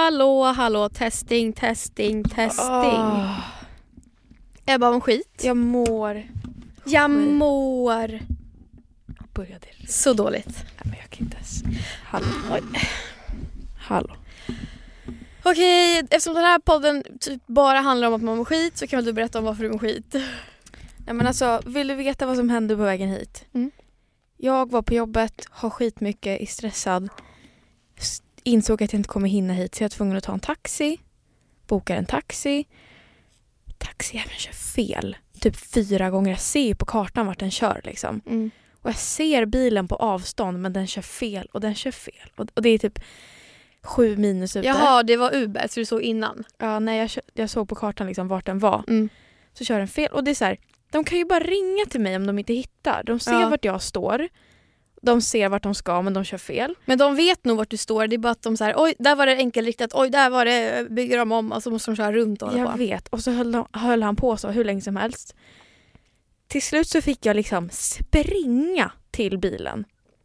Hallå, testing. Jag bara om skit. Jag mår. Började det. Så dåligt. Nej, men jag kan inte ens. Hallå. Okej, eftersom den här podden typ bara handlar om att man mår skit, så kan väl du berätta om varför du mår skit. Nej, men alltså, vill du veta vad som hände på vägen hit? Jag var på jobbet, har skitmycket, är stressad. Insåg att jag inte kommer hinna hit, så jag var tvungen att ta en taxi. Bokar en taxi. Taxijäveln kör fel. Typ 4 gånger. Jag ser på kartan vart den kör liksom. Och jag ser bilen på avstånd, men den kör fel. Och den kör fel. Och det är typ 7 minus ute. Jaha, det var Uber, så du såg innan. Ja, nej, jag såg på kartan liksom vart den var. Så kör den fel. Och det är så här, de kan ju bara ringa till mig om de inte hittar. De ser vart jag står. De ser vart de ska, men de kör fel. Men de vet nog vart du står. Det är bara att de så här, oj, där var det enkelriktat. Oj, där var det, bygger de om. Och så måste de köra runt och hålla på. Jag vet. Och så höll han på så hur länge som helst. Till slut så fick jag liksom springa till bilen.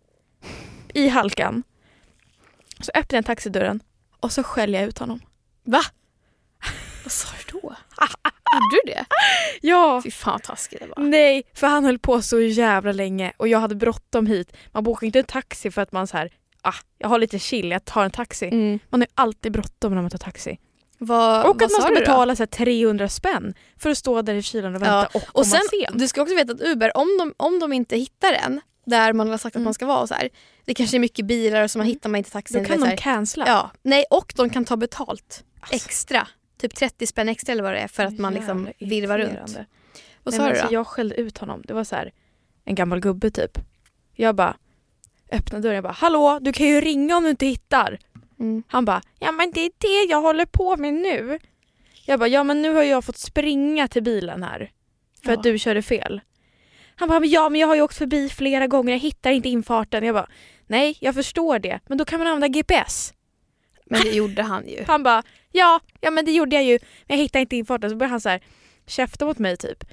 I halkan. Så öppnade jag taxidörren. Och så skällde jag ut honom. Va? Vad sa du då? Gjorde du det? Ja. Fy fan taskigt det var. Nej, för han höll på så jävla länge. Och jag hade bråttom hit. Man bokar inte en taxi för att man så här, jag har lite chill, jag tar en taxi. Man har ju alltid bråttom när man tar taxi. Och att man ska betala så här 300 spänn för att stå där i kylan och vänta och komma sen, sen. Du ska också veta att Uber, om de inte hittar en där man har sagt att man ska vara och så här, det kanske är mycket bilar och så man hittar man inte taxin. Då kan de cancella. Ja, nej, och de kan ta betalt extra. Typ 30 spänn extra eller vad det är för att man liksom virvar runt. Vad sa du då? Jag skällde ut honom. Det var så här en gammal gubbe typ. Jag bara öppnade dörren och bara, hallå, du kan ju ringa om du inte hittar. Han bara, ja men det är det jag håller på med nu. Jag bara, ja men nu har jag fått springa till bilen här. För att du körde fel. Han bara, ja men jag har ju åkt förbi flera gånger, jag hittar inte infarten. Jag bara, nej jag förstår det. Men då kan man använda GPS. Men det gjorde han ju. Han bara, ja men det gjorde jag ju. Men jag hittar inte infarten. Så började han så här käfta mot mig typ.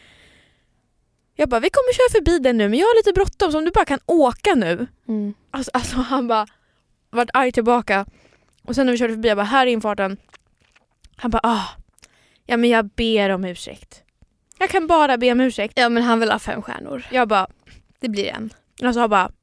Jag bara, vi kommer köra förbi den nu, men jag har lite bråttom, så om du bara kan åka nu. Alltså han bara vart arg tillbaka. Och sen när vi körde förbi, jag bara, här är infarten. Han bara, ja men jag ber om ursäkt. Jag kan bara be om ursäkt. Ja men han vill ha 5 stjärnor. Jag bara, det blir en. Alltså han bara,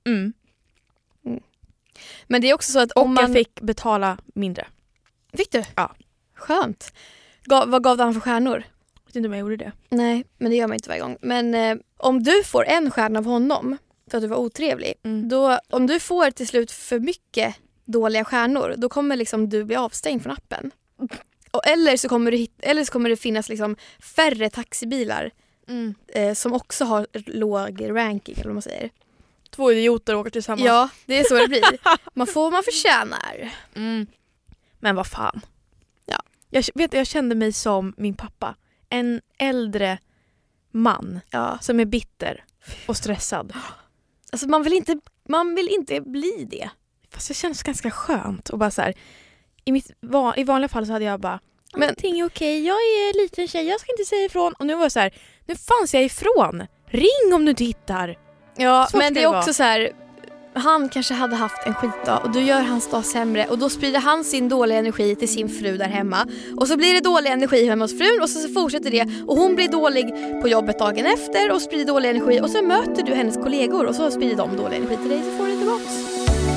Men det är också så att om jag fick betala mindre. Fick du? Ja. Skönt. Vad gav han för stjärnor? Jag vet inte om jag gjorde det. Nej, men det gör man inte varje gång. Men om du får 1 stjärna av honom för att du var otrevlig, då, om du får till slut för mycket dåliga stjärnor, då kommer liksom du bli avstängd från appen. Eller så kommer det finnas liksom färre taxibilar som också har låg ranking, eller vad man säger. 2 idioter åker tillsammans. Ja, det är så det blir. Man förtjänar. Men vad fan. Ja. Jag kände mig som min pappa. En äldre man som är bitter och stressad. Alltså man vill inte bli det. Fast det känns ganska skönt. Och bara så här, i vanliga fall så hade jag bara, men allting är okej. Jag är en liten tjej, jag ska inte säga ifrån. Och nu var jag så här, nu fanns jag ifrån. Ring om du inte hittar. Ja, men det är också så här, han kanske hade haft en skitdag och du gör hans dag sämre, och då sprider han sin dåliga energi till sin fru där hemma, och så blir det dålig energi hemma hos frun, och så fortsätter det, och hon blir dålig på jobbet dagen efter och sprider dålig energi, och så möter du hennes kollegor och så sprider de dålig energi till dig, så får du tillbaks.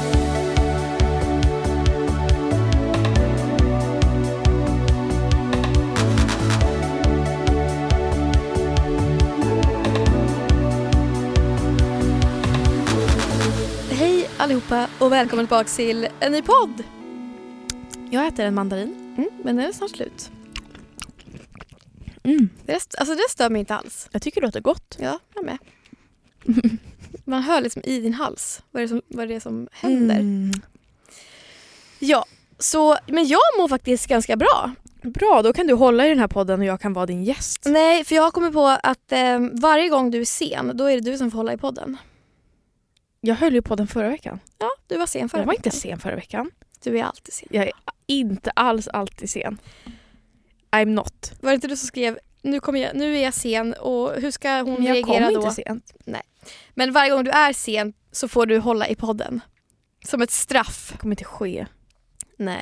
Allihopa och välkommen tillbaka till en ny podd. Jag äter en mandarin. Men den är snart slut. Det stör mig inte alls. Jag tycker det låter gott. Ja, jag med. Man hör liksom i din hals vad är det som händer. Ja, men jag mår faktiskt ganska bra. Bra, då kan du hålla i den här podden och jag kan vara din gäst. Nej, för jag har kommit på att varje gång du är sen, då är det du som får hålla i podden. Jag höll ju på den förra veckan. Ja, du var sen förra veckan. Jag var inte sen förra veckan. Du är alltid sen. Jag är inte alls alltid sen. I'm not. Var det inte du som skrev, nu är jag sen, och hur ska hon reagera då? Jag kommer inte sent. Nej. Men varje gång du är sen så får du hålla i podden. Som ett straff. Det kommer inte ske. Nej.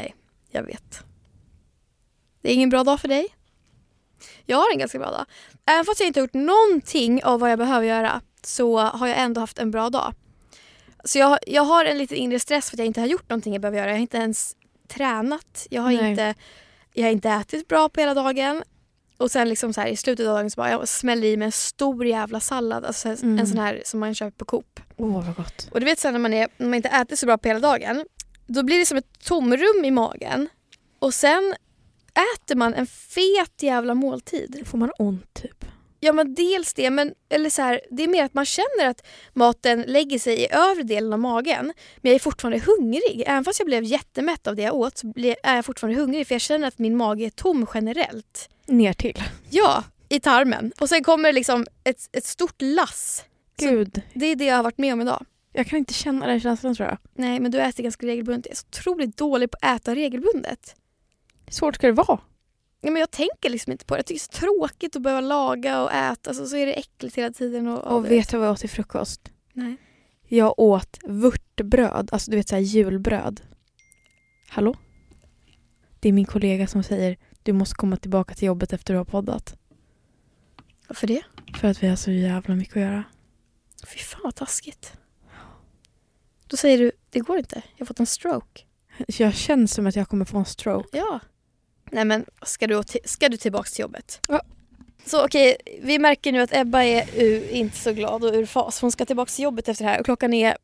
Jag vet. Det är ingen bra dag för dig. Jag har en ganska bra dag. Även fast jag inte har gjort någonting av vad jag behöver göra så har jag ändå haft en bra dag. Så jag har en liten inre stress för att jag inte har gjort någonting jag behöver göra. Jag har inte ens tränat. Jag har inte ätit bra på hela dagen. Och sen liksom så här, i slutet av dagen så bara jag smäller i mig en stor jävla sallad. Alltså en sån här som man köper på Coop. Vad gott. Och du vet sen när man inte äter så bra på hela dagen. Då blir det som ett tomrum i magen. Och sen äter man en fet jävla måltid. Då får man ont typ. Ja, men dels det, men eller så här, det är mer att man känner att maten lägger sig i övre delen av magen. Men jag är fortfarande hungrig. Även fast jag blev jättemätt av det jag åt så är jag fortfarande hungrig. För jag känner att min mage är tom generellt. Ner till. Ja, i tarmen. Och sen kommer liksom ett stort lass. Gud. Så det är det jag har varit med om idag. Jag kan inte känna den känslan tror jag. Nej, men du äter ganska regelbundet. Jag är så otroligt dålig på att äta regelbundet. Hur svårt ska det vara? Ja, men jag tänker liksom inte på det. Jag tycker det är så tråkigt att behöva laga och äta. Alltså, så är det äckligt hela tiden. Och vet du vad jag åt till frukost? Nej. Jag åt vörtbröd. Alltså du vet så här julbröd. Hallå? Det är min kollega som säger du måste komma tillbaka till jobbet efter du har poddat. Varför det? För att vi har så jävla mycket att göra. Fy fan vad taskigt. Då säger du, det går inte. Jag har fått en stroke. Jag känner som att jag kommer få en stroke. Ja. Nej, men ska du tillbaka till jobbet? Ja. Så okej, vi märker nu att Ebba är inte så glad och ur fas. Hon ska tillbaka till jobbet efter det här. Och klockan är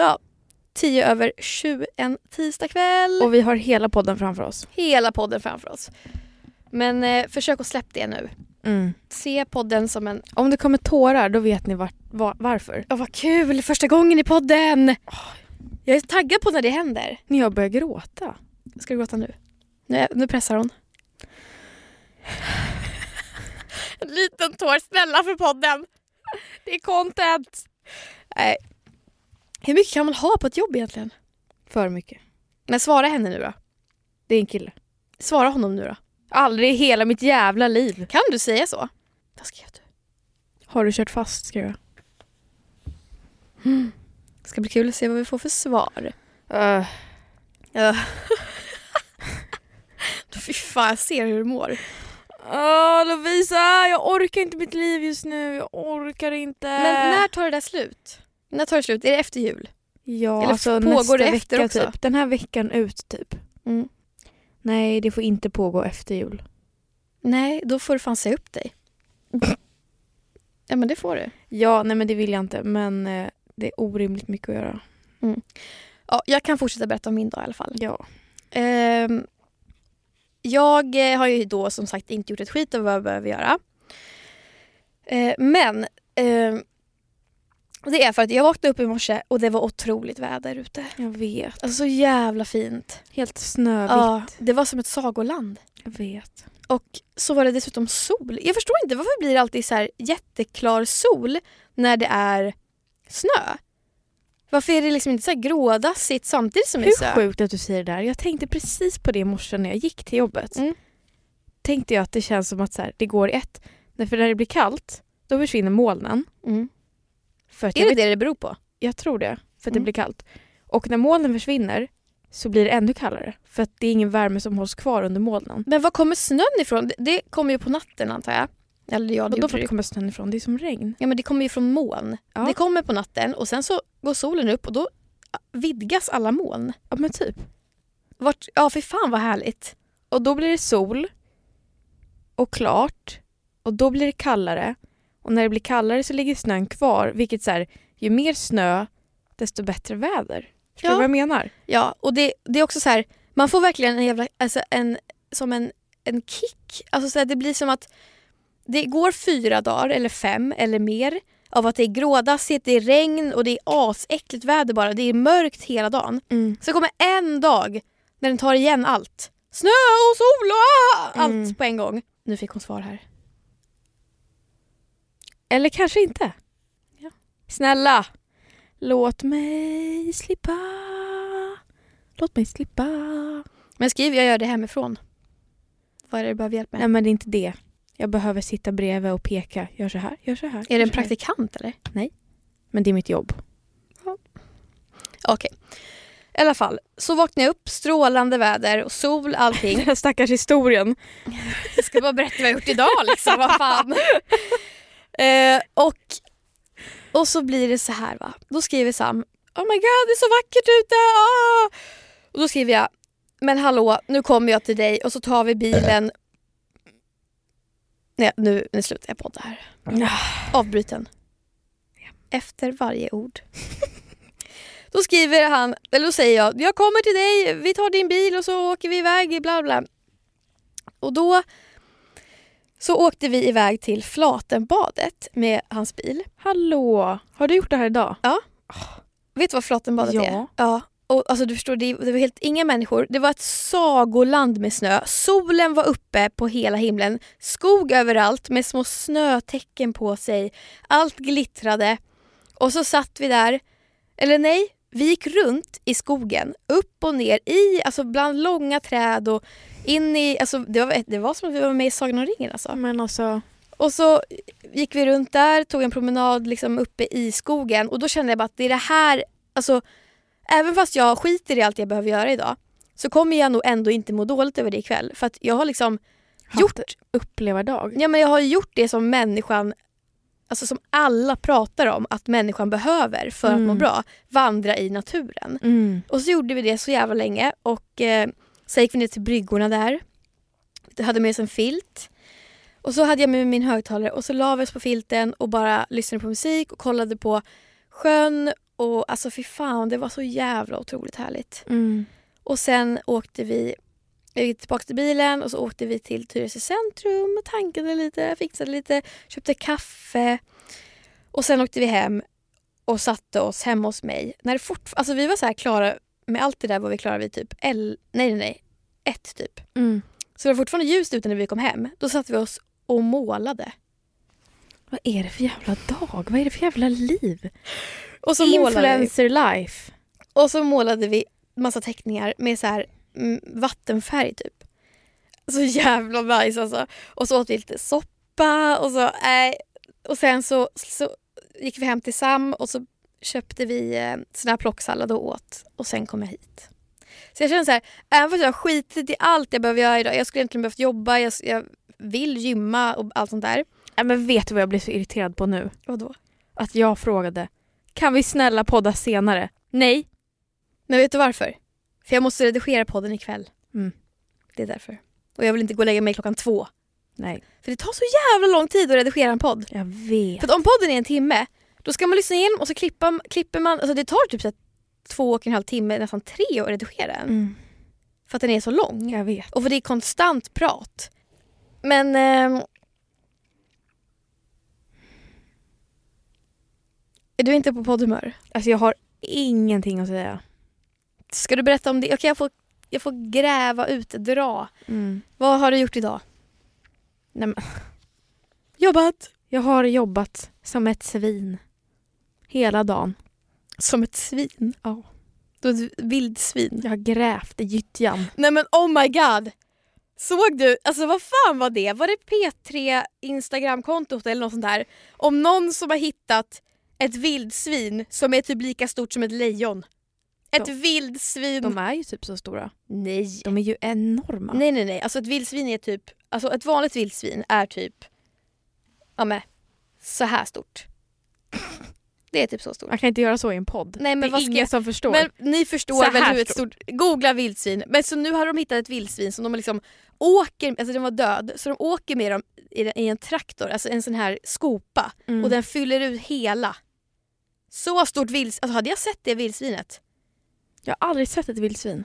10:20 en tisdagkväll. Och vi har hela podden framför oss. Hela podden framför oss. Men försök att släppa det nu. Mm. Se podden som en... Om det kommer tårar, då vet ni varför. Vad kul! Första gången i podden! Jag är taggad på när det händer. När jag börjar gråta. Ska du gråta nu? Nu pressar hon. En liten tår, snälla för podden. Det är content. Nej. Hur mycket kan man ha på ett jobb egentligen? För mycket. Men svara henne nu då. Det är en kille. Svara honom nu då. Aldrig i hela mitt jävla liv. Kan du säga så? Vad skrev du? Har du kört fast, skrev jag. Det ska bli kul att se vad vi får för svar. Fy fan, jag ser hur du mår. Lovisa, jag orkar inte mitt liv just nu. Jag orkar inte. Men när tar det där slut? När tar det slut? Är det efter jul? Ja, eller alltså pågår det nästa efter vecka också? Typ. Den här veckan ut typ. Mm. Nej, det får inte pågå efter jul. Nej, då får du fan säga upp dig. Ja, men det får du. Ja, nej men det vill jag inte. Men det är orimligt mycket att göra. Mm. Ja, jag kan fortsätta berätta om min dag i alla fall. Ja. Jag har ju då som sagt inte gjort ett skit av vad jag behöver göra. Men det är för att jag vaknade upp i morse och det var otroligt väder ute. Jag vet. Alltså så jävla fint. Helt snövitt. Ja, det var som ett sagoland. Jag vet. Och så var det dessutom sol. Jag förstår inte, varför blir det alltid så här jätteklar sol när det är snö? Varför är det liksom inte så här grådassigt samtidigt som det är snö? Hur sjukt att du säger det där. Jag tänkte precis på det i morse när jag gick till jobbet. Tänkte jag att det känns som att så här, det går ett. Därför när det blir kallt, då försvinner molnen. För att är det beror på? Jag tror det, för att det blir kallt. Och när molnen försvinner så blir det ännu kallare. För att det är ingen värme som hålls kvar under molnen. Men var kommer snön ifrån? Det kommer ju på natten antar jag. Eller ja, och då kommer snön ifrån? Det är som regn. Ja, men det kommer ju från moln. Ja. Det kommer på natten och sen så går solen upp och då vidgas alla moln. Ja, men typ. Ja, för fan vad härligt. Och då blir det sol och klart. Och då blir det kallare. Och när det blir kallare så ligger snön kvar. Vilket så här, ju mer snö, desto bättre väder. Förstår du vad jag menar? Ja, och det är också så här, man får verkligen en jävla, alltså en kick. Alltså så här, det blir som att det går 4 dagar eller 5 eller mer av att det är grådassigt, det är regn och det är asäckligt väder bara. Det är mörkt hela dagen. Så kommer en dag när den tar igen allt. Snö och sol och allt på en gång. Nu fick hon svar här. Eller kanske inte. Ja. Snälla, låt mig slippa. Låt mig slippa. Men skriv, jag gör det hemifrån. Vad är det du behöver hjälp med? Nej, men det är inte det. Jag behöver sitta bredvid och peka. Gör så här, gör så här. Är det en praktikant eller? Nej, men det är mitt jobb. Ja. Okej. I I alla fall, så vaknade jag upp, strålande väder och sol, allting. Den här stackars historien. Jag ska bara berätta vad jag gjort idag liksom, vad fan. Och så blir det så här va. Då skriver Sam, oh my god det är så vackert ute. Och då skriver jag, men hallå, nu kommer jag till dig och så tar vi bilen. Nej, nu slutar jag podda här. Avbryten. Efter varje ord. Då skriver han, eller då säger jag kommer till dig, vi tar din bil och så åker vi iväg, bla bla. Och då så åkte vi iväg till Flatenbadet med hans bil. Hallå, har du gjort det här idag? Ja. Vet du vad Flatenbadet är? Ja. Och alltså du förstår, det var helt inga människor. Det var ett sagoland med snö. Solen var uppe på hela himlen. Skog överallt med små snötecken på sig. Allt glittrade. Och så satt vi där. Eller nej, vi gick runt i skogen. Upp och ner alltså bland långa träd och in i, alltså det var som att vi var med i Sagan om ringen alltså. Men alltså. Och så gick vi runt där, tog en promenad liksom uppe i skogen och då kände jag bara att det är det här, alltså även fast jag skiter i allt jag behöver göra idag så kommer jag nog ändå inte må dåligt över det ikväll för att jag har liksom gjort upplevardag. Ja, men jag har gjort det som människan, alltså som alla pratar om att människan behöver för att må bra, vandra i naturen. Och så gjorde vi det så jävla länge och så gick vi ner till bryggorna där. Jag hade med oss en filt. Och så hade jag med min högtalare och så la vi oss på filten och bara lyssnade på musik och kollade på sjön. Och alltså fy fan, det var så jävla otroligt härligt. Och sen åkte vi tillbaka till bilen och så åkte vi till Tyresö centrum, tankade lite, fixade lite, köpte kaffe. Och sen åkte vi hem och satte oss hemma hos mig. När det alltså vi var så här klara med allt det där, var vi klara vid typ 1 typ. Så det var fortfarande ljust ute när vi kom hem. Då satt vi oss och målade. Vad är det för jävla dag? Vad är det för jävla liv? Och så influencer life. Och så målade vi massa teckningar med så här vattenfärg typ. Så jävla nice alltså. Och så åt vi lite soppa och så och sen så gick vi hem till Sam och så köpte vi sån här plocksallad och åt och sen kom jag hit. Så jag känner så här, även fast jag har skitit i allt jag behöver göra idag, jag skulle egentligen behövt jobba, jag vill gymma och allt sånt där. Men vet du vad jag blir så irriterad på nu? Vadå? Att jag frågade, kan vi snälla podda senare? Nej. Men vet du varför? För jag måste redigera podden ikväll. Det är därför. Och jag vill inte gå och lägga mig 2:00. Nej. För det tar så jävla lång tid att redigera en podd. Jag vet. För att om podden är 1 timme, då ska man lyssna igenom och så klipper man, alltså det tar typ så 2,5 timme, nästan 3 att redigera den. För att den är så lång. Jag vet. Och för det är konstant prat. Men är du inte på poddhumör? Alltså jag har ingenting att säga. Ska du berätta om det? Okej, jag får gräva ut, dra. Vad har du gjort idag? Nej, men. Jobbat. Jag har jobbat som ett svin. Hela dagen. Som ett svin? Ja. Du är ett vildsvin. Jag har grävt i gyttjan. Nej men oh my god. Såg du? Alltså vad fan var det? Var det P3 Instagram-kontot eller något sånt där? Om någon som har hittat ett vildsvin som är typ lika stort som ett lejon. Ett vildsvin. De är ju typ så stora. Nej. De är ju enorma. Nej. Alltså ett vildsvin är typ, alltså ett vanligt vildsvin är typ så här stort. Det är typ så stort. Man kan inte göra så i en podd. Nej, men det är ingen som förstår. Men ni förstår väl hur ett stort... Googla vildsvin. Men så nu har de hittat ett vildsvin som de liksom åker... Alltså den var död. Så de åker med dem i en traktor. Alltså en sån här skopa. Och den fyller ut hela. Så stort vildsvin. Alltså hade jag sett det vildsvinet? Jag har aldrig sett ett vildsvin.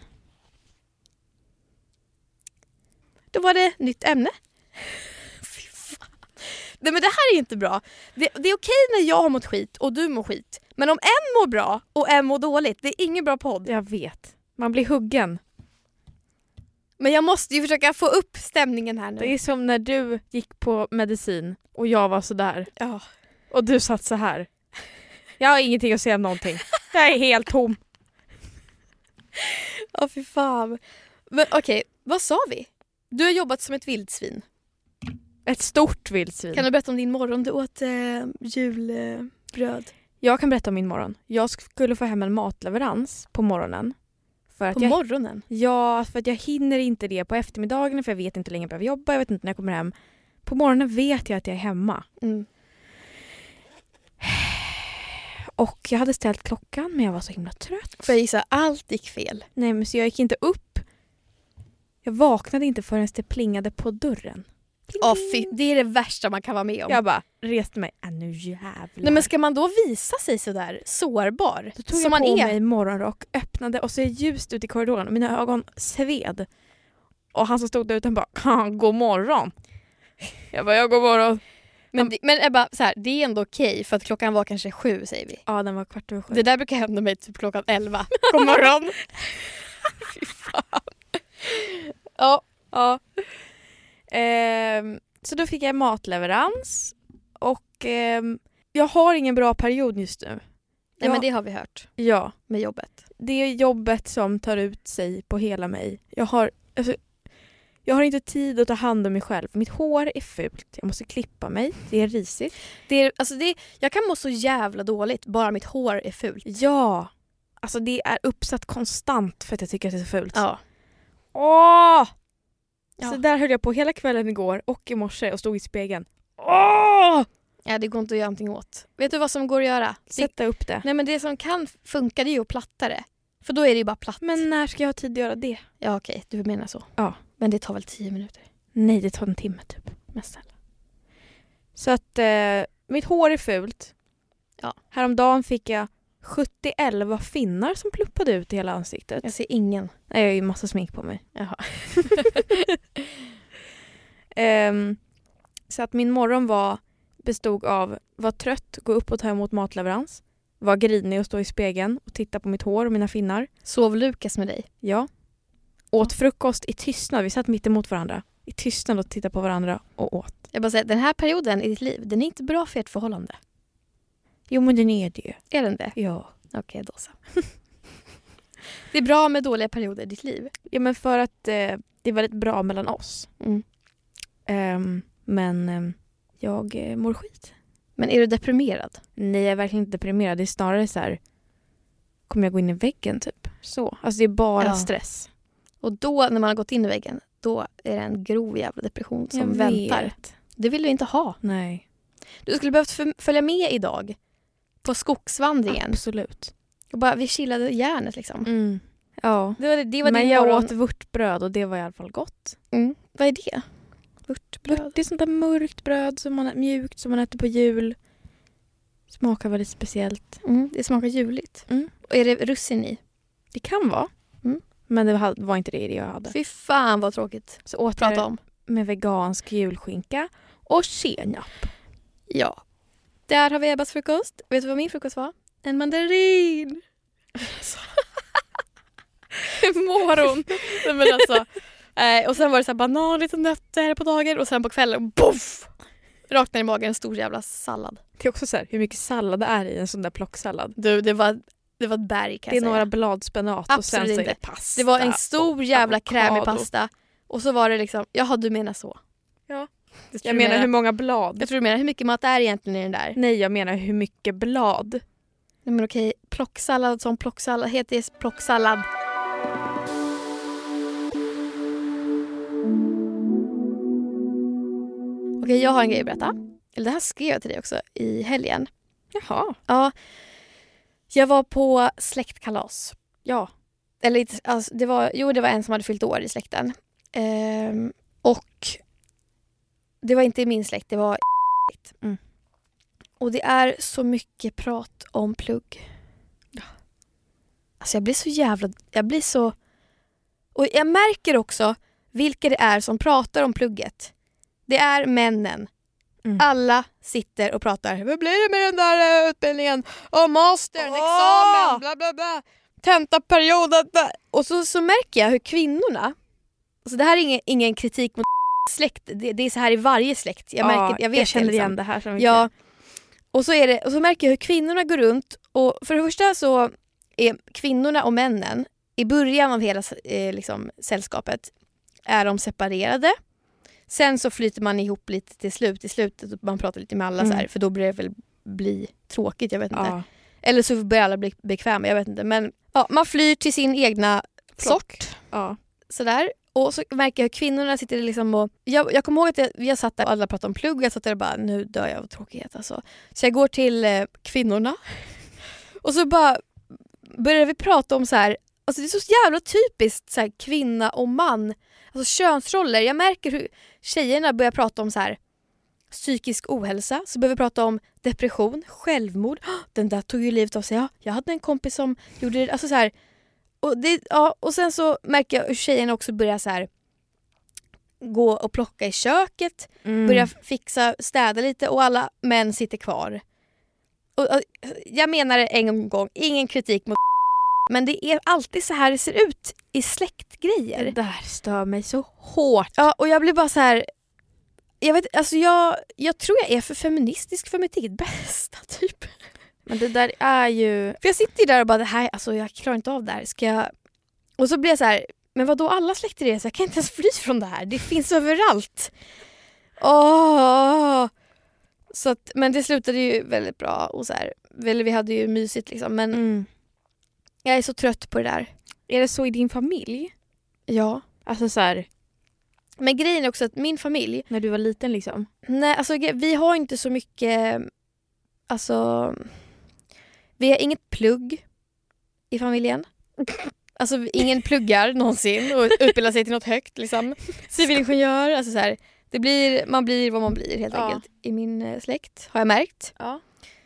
Då var det nytt ämne. Fy fan. Nej, men det här är inte bra. Det är okej när jag har mått skit och du mår skit. Men om en mår bra och en mår dåligt, det är ingen bra podd. Jag vet. Man blir huggen. Men jag måste ju försöka få upp stämningen här nu. Det är som när du gick på medicin och jag var så där. Ja. Och du satt så här. Jag har ingenting att säga om någonting. Jag är helt tom. Ja, fy fan. Men okej, vad sa vi? Du har jobbat som ett vildsvin. Ett stort vildsvin. Kan du berätta om din morgon? Du åt julbröd. Jag kan berätta om min morgon. Jag skulle få hem en matleverans på morgonen. För att på morgonen? Ja, för att jag hinner inte det på eftermiddagen för jag vet inte hur länge jag behöver jobba. Jag vet inte när jag kommer hem. På morgonen vet jag att jag är hemma. Mm. Och jag hade ställt klockan men jag var så himla trött. För jag gissar, allt gick fel. Nej, men så jag gick inte upp. Jag vaknade inte förrän det plingade på dörren. Ja, det är det värsta man kan vara med om. Jag bara reste mig. Nu jävlar. Nej, men ska man då visa sig så där sårbar? Då tog som jag man på är. mig morgonrock, öppnade och så är ljust ut i korridoren och mina ögon sved. Och han som stod där ute bara, god morgon. Jag bara, god morgon. Men Ebba, så här, det är ändå okej för att klockan var kanske 7 säger vi. Ja, den var 7:15. Det där brukar hända mig typ klockan 11. God morgon. Fy fan. Ja. Så då fick jag matleverans och jag har ingen bra period just nu. Nej, men det har vi hört. Ja. Med jobbet. Det är jobbet som tar ut sig på hela mig. Jag har inte tid att ta hand om mig själv. Mitt hår är fult. Jag måste klippa mig. Det är risigt. Jag kan må så jävla dåligt. Bara mitt hår är fult. Ja. Alltså det är uppsatt konstant för att jag tycker att det är så fult. Ja. Åh! Ja. Så där höll jag på hela kvällen igår och i morse och stod i spegeln. Åh! Ja, det går inte att göra någonting åt. Vet du vad som går att göra? Sätta upp det. Nej, men det som kan funka det är ju att platta det. För då är det ju bara platt. Men när ska jag ha tid att göra det? Ja, okej. Du menar så. Ja. Men det tar väl 10 minuter? Nej, det tar en timme typ. Mest snälla. Så att mitt hår är fult. Ja. Häromdagen fick jag 71 finnar som pluppade ut i hela ansiktet. Jag ser ingen. Nej, jag har ju massa smink på mig. Jaha. Så att min morgon bestod av var trött, gå upp och ta emot matleverans. Var grinig och stå i spegeln och titta på mitt hår och mina finnar. Sov Lukas med dig? Ja. Åt frukost i tystnad. Vi satt mitt emot varandra. I tystnad och tittade på varandra och åt. Jag bara säger, den här perioden i ditt liv, den är inte bra för ert förhållande. Jo, men den är det. Är den det? Ja. Okej, då så. Det är bra med dåliga perioder i ditt liv. Ja, men för att det är väldigt bra mellan oss. Men jag mår skit. Men är du deprimerad? Nej, jag är verkligen inte deprimerad. Det är snarare så här, kommer jag gå in i väggen typ? Så. Alltså det är bara stress. Och då, när man har gått in i väggen, då är det en grov jävla depression som väntar. Det vill du inte ha. Nej. Du skulle behövt följa med idag på skogsvandringen. Absolut. Och bara, vi chillade järnet liksom. Ja. Det var men jag åt vörtbröd och det var i alla fall gott. Vad är det? Vörtbröd? Det är sånt där mörkt bröd som man mjukt som man äter på jul. Smakar väldigt speciellt. Det smakar juligt. Och är det russin i? Det kan vara. Men det var inte det jag hade. Fy fan vad tråkigt. Så åt jag med vegansk julskinka och senap. Ja. Där har vi Ebbas frukost. Vet du vad min frukost var? En mandarin. Morgon. Men alltså, och sen var det så här banan, lite nötter på dagen och sen på kvällen, boff! Rakt ner i magen, en stor jävla sallad. Det är också så här, hur mycket sallad det är i en sån där plocksallad. Du, det var ett berg kan jag säga. Det är några bladspenat och sen så är det pasta. Det var en stor jävla krämig pasta. Och så var det liksom, jaha du menar så. Ja. Jag menar hur många blad. Jag tror du menar hur mycket mat är egentligen i den där. Nej, jag menar hur mycket blad. Nej men okej, plocksallad som plocksallad heter det plocksallad. Okej, jag har en grej att berätta. Eller det här skrev jag till dig också i helgen. Jaha. Ja. Jag var på släktkalas. Ja. Eller alltså, det var en som hade fyllt år i släkten. Och det var inte min släkt, det var Och det är så mycket prat om plugg. Ja. Alltså jag blir så och jag märker också vilka det är som pratar om plugget. Det är männen. Alla sitter och pratar. Vad blir det med den där utbildningen? Mastern, examen, bla bla bla. Tentaperioden. Och så märker jag hur kvinnorna, alltså det här är ingen kritik mot släkt. Det är så här i varje släkt. Jag känner igen det här så mycket. Ja. Och så märker jag hur kvinnorna går runt och för det första så är kvinnorna och männen i början av hela liksom, sällskapet är de separerade. Sen så flyter man ihop lite till slutet och man pratar lite med alla så här, för då blir det väl bli tråkigt, jag vet inte. Eller så börjar alla bli bekväma, jag vet inte. Men ja, man flyr till sin egna sort. Ja. Sådär. Och så märker jag hur kvinnorna sitter liksom och... Jag kommer ihåg att jag satt där och alla pratade om plugg. Jag satt där och bara, nu dör jag av tråkighet alltså. Så jag går till kvinnorna. Och så bara börjar vi prata om så här... Alltså det är så jävla typiskt så här, kvinna och man. Alltså könsroller. Jag märker hur tjejerna börjar prata om så här psykisk ohälsa. Så börjar vi prata om depression, självmord. Den där tog ju livet av sig. Ja, jag hade en kompis som gjorde det. Alltså så här... Och sen så märker jag hur tjejerna också börjar så här gå och plocka i köket, börja fixa, städa lite och alla män sitter kvar. Och jag menar det en gång, ingen kritik mot men det är alltid så här det ser ut i släktgrejer. Det där stör mig så hårt. Ja, och jag blir bara så här jag tror jag är för feministisk för mitt eget bästa typ. Men det där är ju... För jag sitter ju där och bara, det här, alltså jag klarar inte av det här. Ska jag... Och så blir jag så här, men vadå, alla släkter är så jag kan inte ens fly från det här. Det finns överallt. Så att, men det slutade ju väldigt bra. Och så här, vi hade ju mysigt liksom. Men jag är så trött på det där. Är det så i din familj? Ja. Alltså så här... Men grejen är också att min familj... När du var liten liksom? Nej, alltså vi har inte så mycket... Alltså... Vi har inget plugg i familjen. Alltså ingen pluggar någonsin och utbildar sig till något högt liksom. Civilingenjör, alltså så här, man blir vad man blir helt enkelt i min släkt har jag märkt. Ja.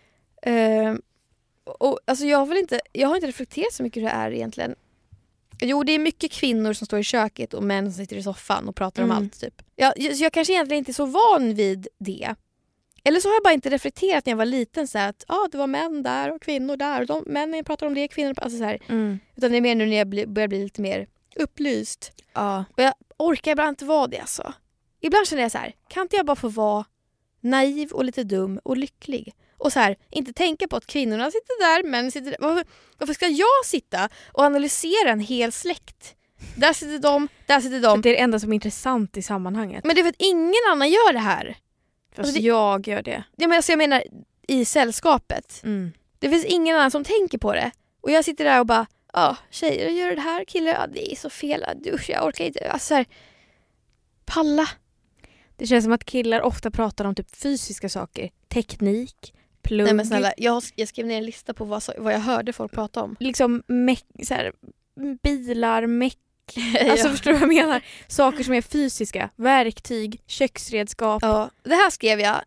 Och alltså jag har inte reflekterat så mycket hur det är egentligen. Jo, det är mycket kvinnor som står i köket och män som sitter i soffan och pratar om allt typ. Jag kanske egentligen inte är så van vid det. Eller så har jag bara inte reflekterat när jag var liten så här att det var män där och kvinnor där och männen pratar om det, kvinnor alltså så här. Utan det är mer nu när jag börjar bli lite mer upplyst. Ja. Och jag orkar ibland inte vara det alltså. Ibland känner jag så här, kan inte jag bara få vara naiv och lite dum och lycklig? Och så här, inte tänka på att kvinnorna sitter där, män sitter där. Varför ska jag sitta och analysera en hel släkt? Där sitter de, där sitter de. För det är det enda som är intressant i sammanhanget. Men det är för att ingen annan gör det här. Fast alltså jag gör det. Jag menar i sällskapet. Det finns ingen annan som tänker på det. Och jag sitter där och bara, tjejer gör det här, killar, det är så fel. Usch, jag orkar inte. Alltså här, palla. Det känns som att killar ofta pratar om typ fysiska saker. Teknik, plugg. Nej men snälla, jag skrev ner en lista på vad jag hörde folk prata om. Liksom så här, bilar, Alltså förstår du vad jag menar? Saker som är fysiska. Verktyg, köksredskap. Ja, det här skrev jag.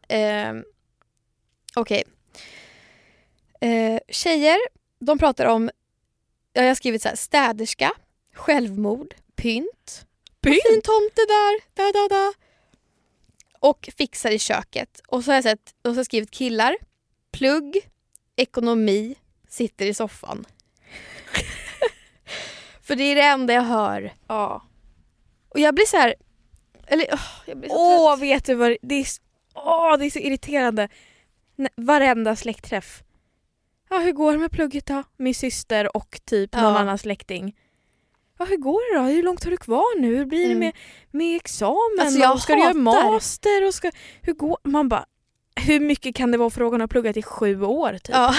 Okej. Tjejer, de pratar om... Jag har skrivit så här, städerska, självmord, pynt. Fin tomte där. Da. Och fixar i köket. Och så har jag skrivit killar, plugg, ekonomi, sitter i soffan. För det är det enda jag hör. Ja. Och jag blir så här... jag blir så trött. Vet du vad det är? Det är så irriterande. Varenda släktträff. Ja, hur går det med plugget då? Min syster och typ någon annan släkting. Ja, hur går det då? Hur långt har du kvar nu? Hur blir det med examen? Alltså ska du göra master? Hur går... Man bara, hur mycket kan det vara frågan att plugga till 7 år typ? Ja.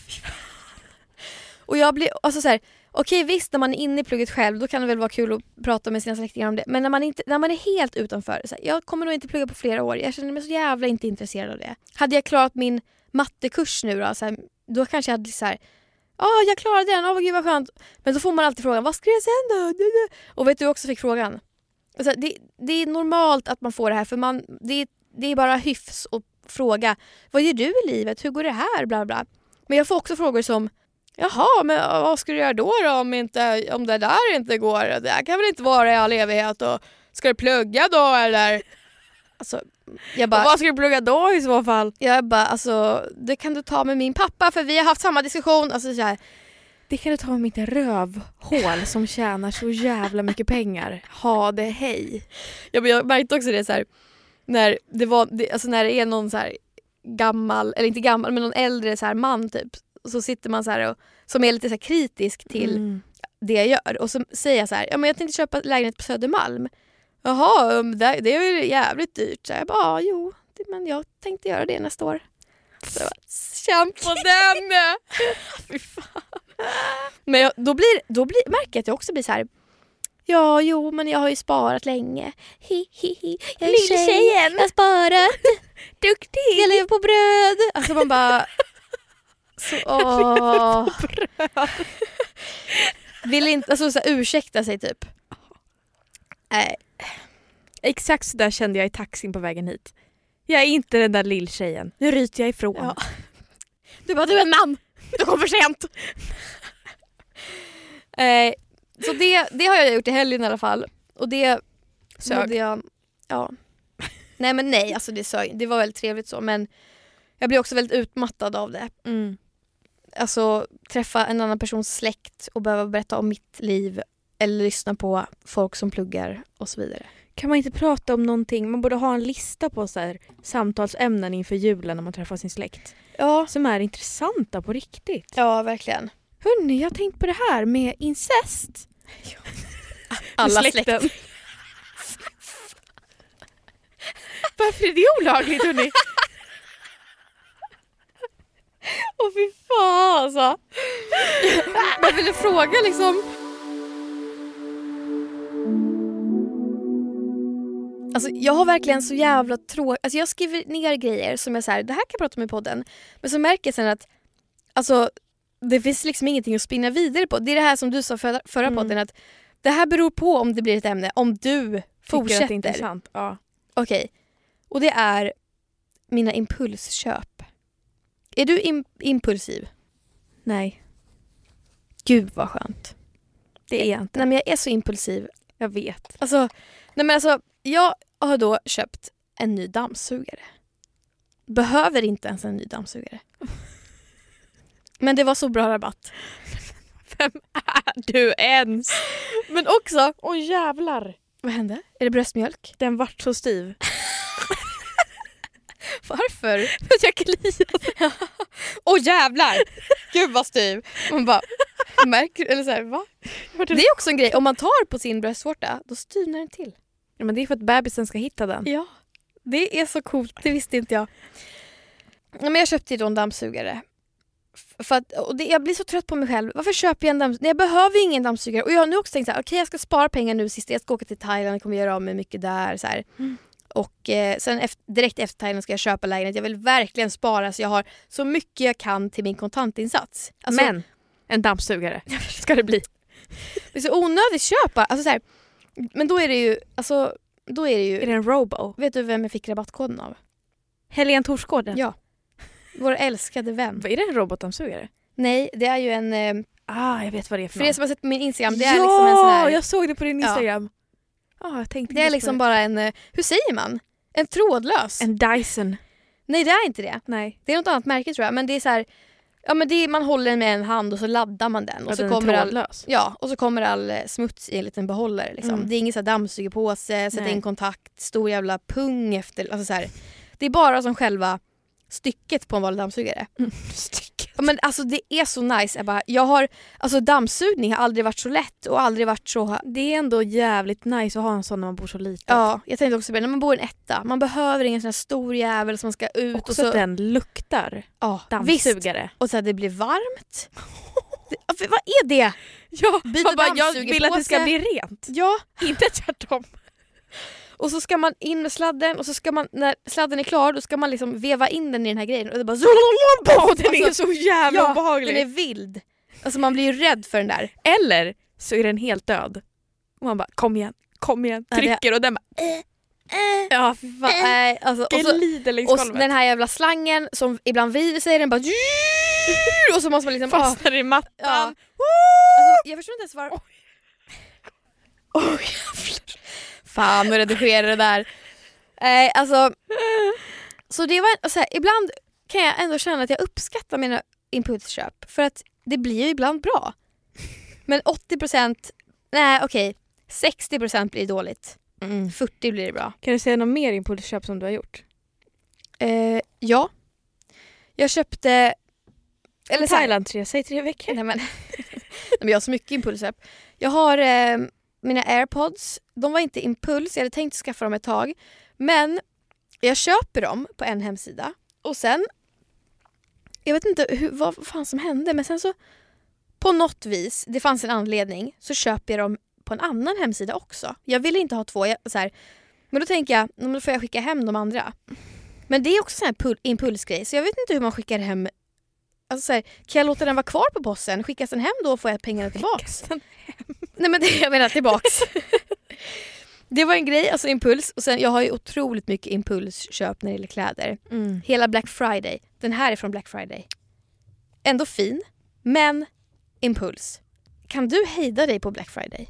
Och jag blir alltså så här, okej, visst när man är inne i plugget själv då kan det väl vara kul att prata med sina släktingar om det. Men när man är helt utanför, så här, jag kommer nog inte plugga på flera år. Jag känner mig så jävla inte intresserad av det. Hade jag klarat min mattekurs nu då, så här, då kanske jag hade så här, jag klarade den, vad gud vad skönt. Men då får man alltid frågan, vad ska jag sen då? Och vet du också fick frågan. Alltså, det är normalt att man får det här för det är bara hyfs att fråga, vad gör du i livet? Hur går det här? Bla bla. Men jag får också frågor som, jaha, men vad ska du göra då om det där inte går? Det kan väl inte vara i all evighet och ska du plugga då eller? Alltså, jag bara, vad ska du plugga då i så fall? Jag bara, alltså det kan du ta med min pappa för vi har haft samma diskussion. Alltså så här. Det kan du ta med mitt rövhål som tjänar så jävla mycket pengar. Ha det, hej. Ja, men jag märkte också det så här, när det är någon så här gammal, eller inte gammal men någon äldre så här man typ. Så sitter man så här och som är lite så här kritisk till det jag gör. Och så säger jag så här, men jag tänkte köpa lägenhet på Södermalm. Jaha, det är ju jävligt dyrt. Så jag bara, men jag tänkte göra det nästa år. Känn på den! Fy fan. Men då märker jag att jag också blir så här. Ja, jo, men jag har ju sparat länge. Jag är tjejen. Jag har sparat. Duktig. Jag lever på bröd. Alltså man bara... Så, åh. Vill inte, alltså så här, ursäkta sig typ. Nej. Exakt så där kände jag i taxin på vägen hit. Jag är inte den där lilltjejen. Nu ryter jag ifrån. Ja. Du bara, du är en man. Du kom för sent. Så det har jag gjort i helgen i alla fall. Och det sög. Ja. Nej, alltså det sög. Det var väldigt trevligt så, men jag blev också väldigt utmattad av det. Alltså träffa en annan persons släkt och behöva berätta om mitt liv eller lyssna på folk som pluggar och så vidare. Kan man inte prata om någonting? Man borde ha en lista på så här samtalsämnen inför julen när man träffar sin släkt. Ja. Som är intressanta på riktigt. Ja, verkligen. Hörrni, jag har tänkt på det här med incest. Alla släkten. Varför är det olagligt, hörni? Åh fy fan alltså. Jag ville fråga liksom. Alltså jag har verkligen så jävla alltså jag skriver ner grejer som jag så här, det här kan jag prata om i podden. Men så märker jag sen att alltså det finns liksom ingenting att spinna vidare på. Det är det här som du sa förra podden, att det här beror på om det blir ett ämne, om du fortsätter. Att det är intressant. Ja. Okej. Och det är mina impulsköp. Är du impulsiv? Nej. Gud vad skönt. Det är jag inte. Nej, men jag är så impulsiv. Jag vet. Alltså, jag har då köpt en ny dammsugare. Behöver inte ens en ny dammsugare. Men det var så bra rabatt. Vem är du ens? Men också... Åh jävlar. Vad hände? Är det bröstmjölk? Den vart så stiv. Varför? För att jag kliade. Åh jävlar! Gud vad styv. Man bara märker, eller så här, va? Det är också en grej. Om man tar på sin bröstvårta, då styvnar den till. Ja, men det är för att bebisen ska hitta den. Ja, det är så coolt. Det visste inte jag. Ja, men jag köpte ju då en dammsugare. För att, jag blir så trött på mig själv. Varför köper jag en dammsugare? Jag behöver ingen dammsugare. Och jag har nu också tänkt så här, okej, jag ska spara pengar nu sist. Jag ska åka till Thailand, jag kommer göra av med mycket där. Så här. Och sen direkt efter Thailand ska jag köpa lägenhet. Jag vill verkligen spara så jag har så mycket jag kan till min kontantinsats. Alltså, men en dammsugare ska det bli. Det är så onödigt köpa. Alltså, så här, men då är det ju... Alltså, då är det ju... Är det en Robo? Vet du vem jag fick rabattkoden av? Helene Torsgården? Ja. Vår älskade vän. Vad är det, en robotdammsugare? Nej, det är ju en... jag vet vad det är för er som har sett på min Instagram, det är liksom en sån här... jag såg det på din Instagram. Jag tänkte det är liksom bara en... hur säger man? En trådlös. En Dyson. Nej, det är inte det. Nej. Det är något annat märke tror jag. Men det är så här... Ja, men det är, man håller den med en hand och så laddar man den. Och så kommer och så kommer all smuts i en liten behållare. Liksom. Det är ingen så här dammsugerpåse, sätta in kontakt, stor jävla pung efter. Alltså så här. Det är bara som själva stycket på en vanlig dammsugare. Stycket. Men alltså det är så nice. Alltså dammsugning har aldrig varit så lätt och aldrig varit så... Det är ändå jävligt nice att ha en sån när man bor så lite. Ja, jag tänkte också när man bor i en etta. Man behöver ingen sån här stor jävel som man ska ut. Också och så att den luktar. Ja, dammsugare. Visst. Och så här, det blir varmt. Vad är det? Ja, jag vill att det ska bli rent. Ja. Inte tvärtom. Och så ska man in med sladden och så ska man, när sladden är klar, då ska man liksom veva in den i den här grejen och det bara den är så jävla obehaglig. Den är vild. Alltså man blir ju rädd för den där. Eller så är den helt död. Och man bara kom igen, trycker och den bara ja, fy fan. Alltså, och den här jävla slangen som ibland vrider sig, den bara och så måste man liksom fastnar i mattan. Ja. Alltså, jag förstår inte ens var. Fan, nu redigerar det där. Alltså, så det var så här, ibland kan jag ändå känna att jag uppskattar mina impulsköp för att det blir ju ibland bra. Men 80%, nej okej, 60% blir dåligt. 40 blir det bra. Kan du säga något mer impulsköp som du har gjort? Ja. Jag köpte... Eller Thailand-resa i 3 veckor. Nej, men jag har så mycket impulsköp. Jag har mina AirPods. De var inte impuls. Jag hade tänkt skaffa dem ett tag. Men jag köper dem på en hemsida. Och sen jag vet inte vad fan som hände, men sen så på något vis, det fanns en anledning, så köper jag dem på en annan hemsida också. Jag ville inte ha 2, men då tänker jag, då får jag skicka hem de andra. Men det är också en sån här impulsgrej, så jag vet inte hur man skickar hem. Alltså så här, kan jag låta den vara kvar på posten? Skickas den hem då och får jag pengarna tillbaks? Nej, men jag menar tillbaks. Det var en grej, alltså impuls. Och sen, jag har ju otroligt mycket impulsköp när det gäller kläder. Hela Black Friday. Den här är från Black Friday. Ändå fin, men impuls. Kan du hejda dig på Black Friday?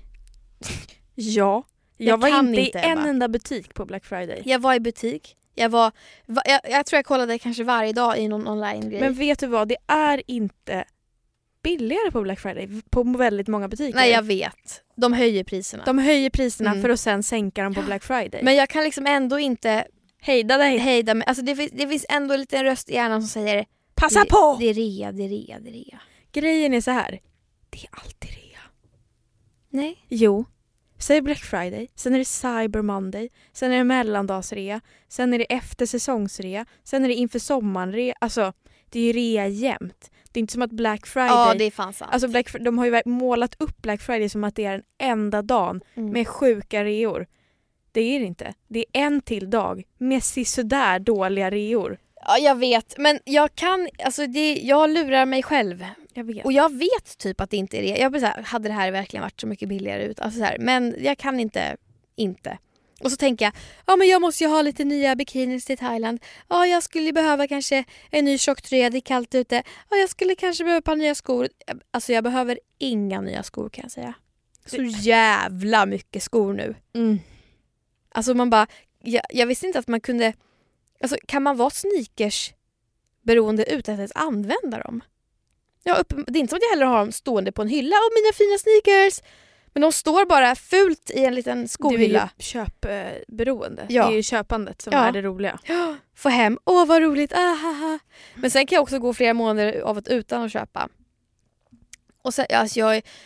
Ja, jag var inte i en enda butik på Black Friday. Jag var i butik. Jag tror jag kollade kanske varje dag i någon online-grej. Men vet du vad, det är inte billigare på Black Friday på väldigt många butiker. Nej, jag vet. De höjer priserna. För att sen sänka dem på Black Friday. Men jag kan liksom ändå inte hejda mig. Alltså det finns ändå en liten röst i hjärnan som säger passa på! Det är rea. Grejen är så här. Det är alltid rea. Nej. Jo. Så är det Black Friday, sen är det Cyber Monday, sen är det mellandagsrea, sen är det eftersäsongsrea, sen är det inför sommaren. Alltså, det är ju rea jämt. Det är inte som att Black Friday... Ja, det är fan sant. Alltså de har ju målat upp Black Friday som att det är den enda dagen med sjuka reor. Det är det inte. Det är en till dag med sådär dåliga reor. Ja, jag vet. Men jag kan... Alltså jag lurar mig själv. Jag vet. Och jag vet typ att det inte är det. Jag blir så här, hade det här verkligen varit så mycket billigare ut? Alltså så här, men jag kan inte. Och så tänker jag, men jag måste ju ha lite nya bikinis till Thailand. Ja, jag skulle behöva kanske en ny tjocktröja, det är kallt ute. Ja, jag skulle kanske behöva ett par nya skor. Alltså jag behöver inga nya skor, kan jag säga. Så jävla mycket skor nu. Alltså man bara, jag visste inte att man kunde... Alltså kan man vara sneakers beroende utan att ens använda dem? Ja, det är inte som att jag heller har dem stående på en hylla. Och mina fina sneakers. Men de står bara fult i en liten skohylla. Det är ju köpberoende. Ja. Det är ju köpandet som är det roliga. Ja, få hem. Åh, vad roligt. Men sen kan jag också gå flera månader av att utan att köpa. Och sen, alltså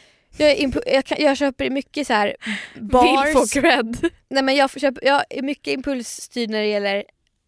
jag köper mycket så här bars. Vill få cred. Nej, men jag är mycket impulsstyrd när det gäller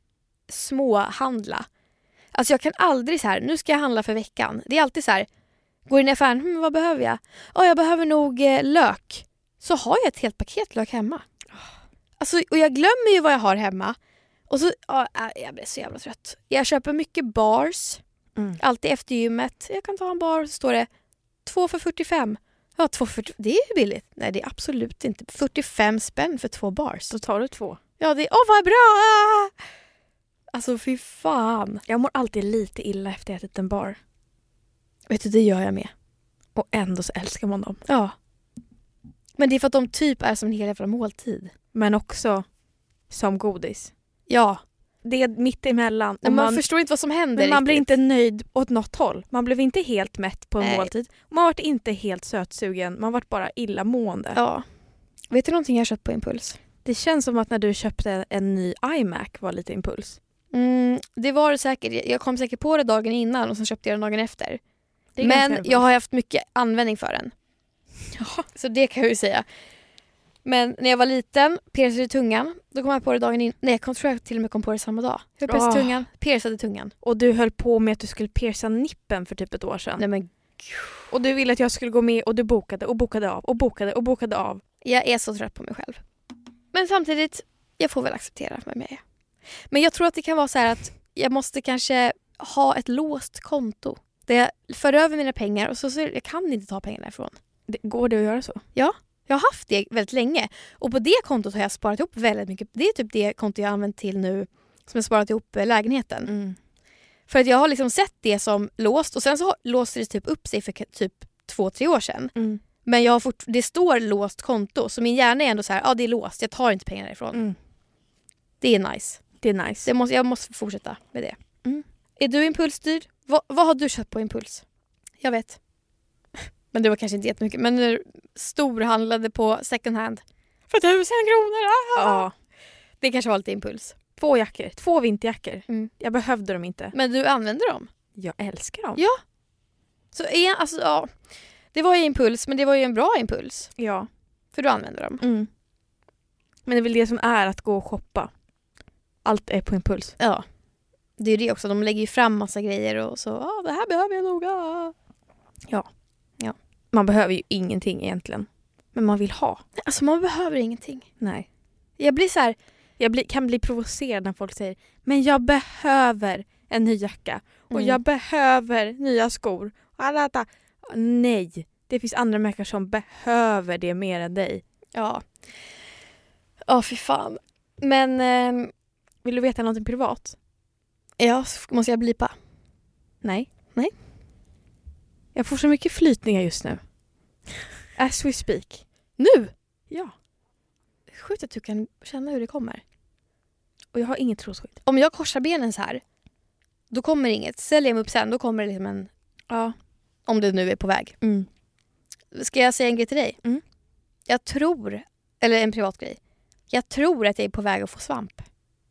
småhandla. Alltså jag kan aldrig så här, nu ska jag handla för veckan. Det är alltid så här, går in i affären, vad behöver jag? Jag behöver nog lök. Så har jag ett helt paket lök hemma. Alltså, och jag glömmer ju vad jag har hemma. Och så, jag blir så jävla trött. Jag köper mycket bars. Alltid efter gymmet. Jag kan ta en bar och så står det 2 för 45. Ja, 2 för 40. Det är ju billigt. Nej, det är absolut inte. 45 spänn för 2 bars. Så tar du 2. Ja, det är, vad bra! Alltså, fy fan. Jag mår alltid lite illa efter att jag ätit en bar. Vet du, det gör jag med. Och ändå så älskar man dem. Ja. Men det är för att de typ är som en hel jävla måltid. Men också som godis. Ja. Det är mitt emellan. Och man förstår inte vad som händer. Men man blir inte nöjd åt något håll. Man blev inte helt mätt på en måltid. Man var inte helt sötsugen. Man var bara illamående. Ja. Vet du någonting jag har köpt på impuls? Det känns som att när du köpte en ny iMac var lite impuls. Det var det säkert. Jag kom säkert på det dagen innan och sen köpte jag den dagen efter. Men impuls. jag har haft mycket användning för den. Ja. Så det kan jag ju säga. Men när jag var liten, piercade tungan. Då kom jag på det dagen innan. Nej, jag tror jag till och med kom på det samma dag. Jag piercade tungan. Och du höll på med att du skulle pierca nippen för typ ett år sedan. Nej, men och du ville att jag skulle gå med och du bokade av. Jag är så trött på mig själv. Men samtidigt, jag får väl acceptera vem jag är. Men jag tror att det kan vara så här att jag måste kanske ha ett låst konto. Där jag för över mina pengar och så jag kan inte ta pengarna ifrån. Går det att göra så? Ja, jag har haft det väldigt länge. Och på det kontot har jag sparat ihop väldigt mycket. Det är typ det konto jag har använt till nu som jag sparat ihop lägenheten. För att jag har liksom sett det som låst och sen så låste det typ upp sig för typ 2-3 år sedan. Men det står låst konto så min hjärna är ändå så här, det är låst, jag tar inte pengarna ifrån. Det är nice. Jag måste fortsätta med det. Är du impulsstyrd? Vad har du köpt på impuls? Jag vet. Men det var kanske inte jättemycket. Men du storhandlade på second hand för 1000 kronor. Ja. Det kanske var lite impuls. 2 vinterjackor. Jag behövde dem inte. Men du använder dem? Jag älskar dem. Ja. Så det var ju impuls, men det var ju en bra impuls. Ja. För du använder dem. Men det är väl det som är att gå och shoppa. Allt är på impuls. Ja. Det är ju det också, de lägger ju fram massa grejer och så, det här behöver jag noga. Ja. Man behöver ju ingenting egentligen. Men man vill ha. Alltså man behöver ingenting. Nej. Jag blir så här, kan bli provocerad när folk säger, men jag behöver en ny jacka. Och jag behöver nya skor. Nej, det finns andra människor som behöver det mer än dig. Ja. Ja, fy fan. Men vill du veta någonting privat? Ja, måste jag blipa? Nej. Nej. Jag får så mycket flytningar just nu. As we speak. Nu? Ja. Sjukt att du kan känna hur det kommer. Och jag har inget trosskydd. Om jag korsar benen så här, då kommer inget. Ställer jag mig upp sen, då kommer det liksom en... Ja. Om det nu är på väg. Mm. Ska jag säga en grej till dig? Mm. Jag tror, eller en privat grej. Jag tror att jag är på väg att få svamp.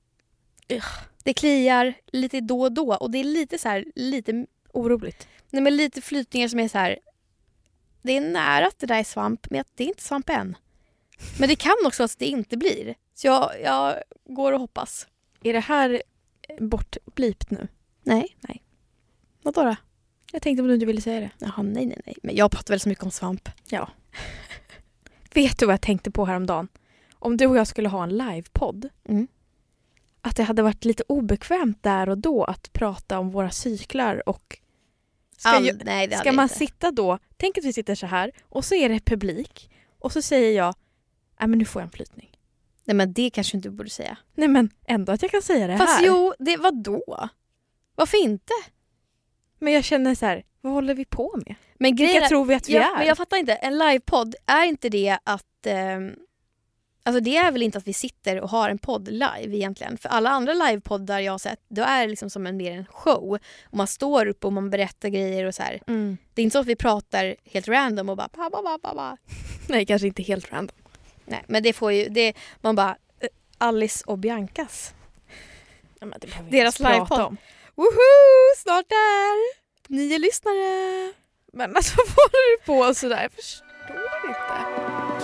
Det kliar lite då och då. Och det är lite så här, lite oroligt. Nej, men lite flytningar som är så här. Det är nära att det där är svamp, men det är inte svamp än. Men det kan också att det inte blir. Så jag går och hoppas. Är det här bortblipt nu? Nej. Vadå då? Jag tänkte om du inte ville säga det. Jaha, nej. Men jag pratar väl så mycket om svamp. Ja. Vet du vad jag tänkte på häromdagen? Om du och jag skulle ha en livepodd. Att det hade varit lite obekvämt där och då att prata om våra cyklar och ska man sitta då, tänk att vi sitter så här och så är det publik och så säger jag, men nu får jag en flytning. Nej, men det kanske inte du borde säga. Nej, men ändå att jag kan säga det här. Fast jo, vadå? Varför inte? Men jag känner så här, vad håller vi på med? Men vilka tror vi att vi är? Men jag fattar inte, en livepodd, är inte det att... Alltså det är väl inte att vi sitter och har en podd live egentligen. För alla andra livepoddar jag har sett, då är det liksom som mer en show. Och man står upp och man berättar grejer och så här. Det är inte så att vi pratar helt random och bara... Nej, kanske inte helt random. Nej, men det får ju... man bara... Alice och Biancas. Ja, men det deras livepodd. Woho! Snart där! 9 lyssnare! Men alltså, vad håller du på sådär? Jag förstår inte.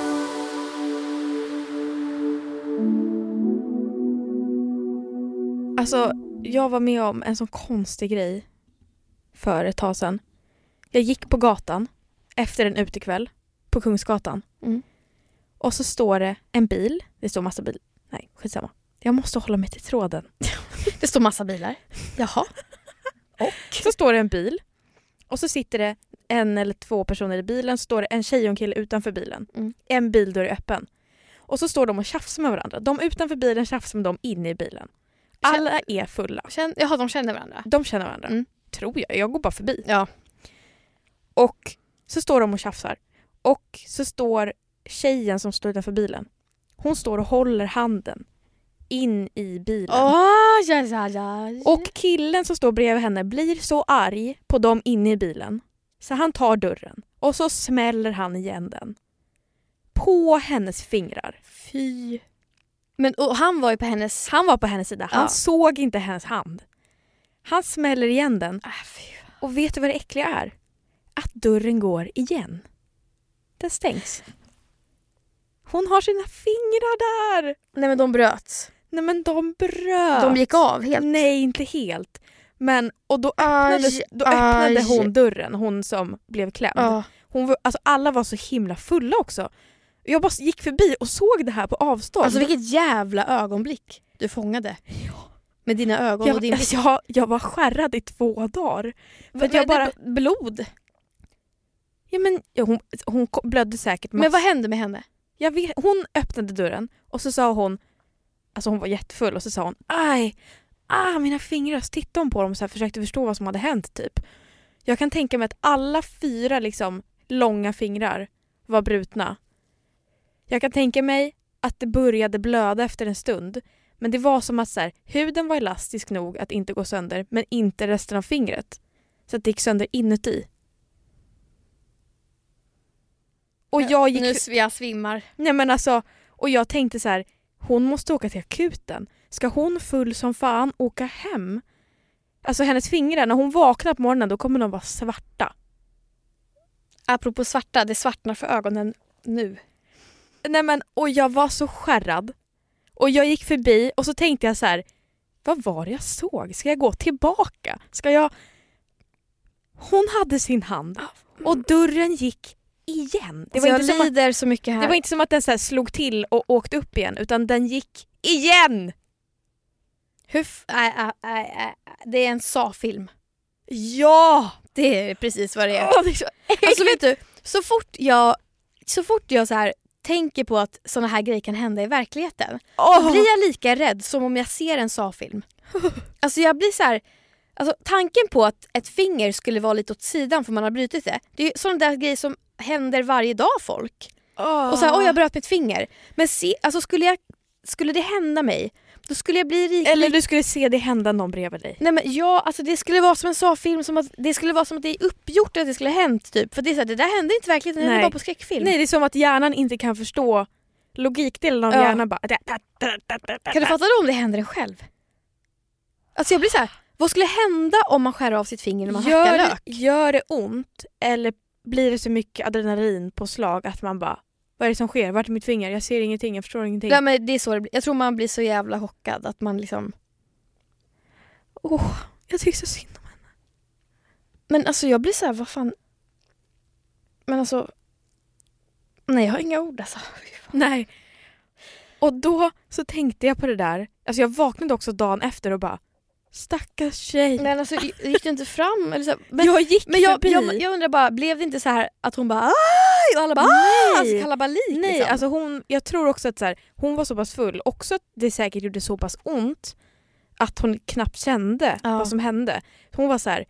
Alltså, jag var med om en sån konstig grej för ett tag sedan. Jag gick på gatan efter en utekväll på Kungsgatan. Och så står det en bil. Det står massa bil. Nej, skitsamma. Jag måste hålla mig till tråden. Det står massa bilar. Jaha. Och så står det en bil. Och så sitter det 1 eller 2 personer i bilen. Så står det en tjej och en kille utanför bilen. En bildörr är öppen. Och så står de och tjafsar med varandra. De utanför bilen tjafsar med dem inne i bilen. Alla är fulla. Jaha, de känner varandra? De känner varandra. Tror jag. Jag går bara förbi. Ja. Och så står de och tjafsar. Och så står tjejen som står utanför bilen. Hon står och håller handen in i bilen. Och killen som står bredvid henne blir så arg på dem inne i bilen. Så han tar dörren. Och så smäller han igen den. På hennes fingrar. Fy. Men och han var ju på hennes... Han var på hennes sida. Han såg inte hennes hand. Han smäller igen den. Och vet du vad det äckliga är? Att dörren går igen. Den stängs. Hon har sina fingrar där. Nej, men de bröts. De gick av helt. Nej, inte helt. Men, och då öppnade hon dörren. Hon som blev klämd. Alltså, alla var så himla fulla också. Jag bara gick förbi och såg det här på avstånd. Alltså vilket jävla ögonblick du fångade. Ja. Med dina ögon och din blick. Jag var skärrad i 2 dagar. För jag bara... Blod? Ja, men hon blödde säkert. Men vad hände med henne? Hon öppnade dörren och så sa hon... Alltså hon var jättefull och så sa hon... mina fingrar. Så tittade hon på dem och så här, försökte förstå vad som hade hänt typ. Jag kan tänka mig att alla 4 liksom långa fingrar var brutna. Jag kan tänka mig att det började blöda efter en stund. Men det var som att så här, huden var elastisk nog att inte gå sönder. Men inte resten av fingret. Så att det gick sönder inuti. Och jag gick... Nu jag svimmar. Nej, men alltså... Och jag tänkte så här... Hon måste åka till akuten. Ska hon full som fan åka hem? Alltså hennes fingrar, när hon vaknar på morgonen, då kommer de vara svarta. Apropå svarta, det svartnar för ögonen nu. Nej, men, och jag var så skärrad. Och jag gick förbi och så tänkte jag så här, vad var det jag såg? Ska jag gå tillbaka? Hon hade sin hand och dörren gick igen. Det var inte jag lider så mycket här. Det var inte som att den så här slog till och åkte upp igen, utan den gick igen. Det är en Saw-film. Ja! Det är precis vad det är. Det är så alltså vet du, så fort jag så här tänker på att såna här grejer kan hända i verkligheten, då blir jag lika rädd som om jag ser en Saw-film. Alltså jag blir så här, alltså tanken på att ett finger skulle vara lite åt sidan för man har brutit det. Det är ju sådana där grejer som händer varje dag folk. Och så här, jag bröt mitt finger. Men alltså skulle det hända mig, då skulle jag bli rik. Eller du skulle se det hända någon bredvid dig. Nej men alltså det skulle vara som en Saw-film, det skulle vara som att det är uppgjort att det skulle ha hänt typ. För det är så här, det där hände inte verkligen, det hände bara på skräckfilm. Nej, det är som att hjärnan inte kan förstå logikdelen av hjärnan bara. Kan du fatta då om det händer en själv? Alltså jag blir så här, vad skulle hända om man skär av sitt finger när man hackar lök? Gör det ont eller blir det så mycket adrenalin på slag att man bara, vad är det som sker? Vart är mitt finger? Jag ser ingenting, jag förstår ingenting. Ja, men det är så det blir. Jag tror man blir så jävla chockad att man liksom... Jag tycker så synd om henne. Men alltså jag blir så här, vad fan... Men alltså... Nej, jag har inga ord alltså. Nej. Och då så tänkte jag på det där. Alltså jag vaknade också dagen efter och bara, stackars tjej. Men alltså gick du inte fram? Eller så här, jag gick förbi. Jag undrar bara, blev det inte så här att hon bara aj och alla bara alltså kalabalik? Nej, liksom. alltså jag tror också att så här, hon var så pass full. Också att det säkert gjorde så pass ont att hon knappt kände vad som hände. Hon var så här,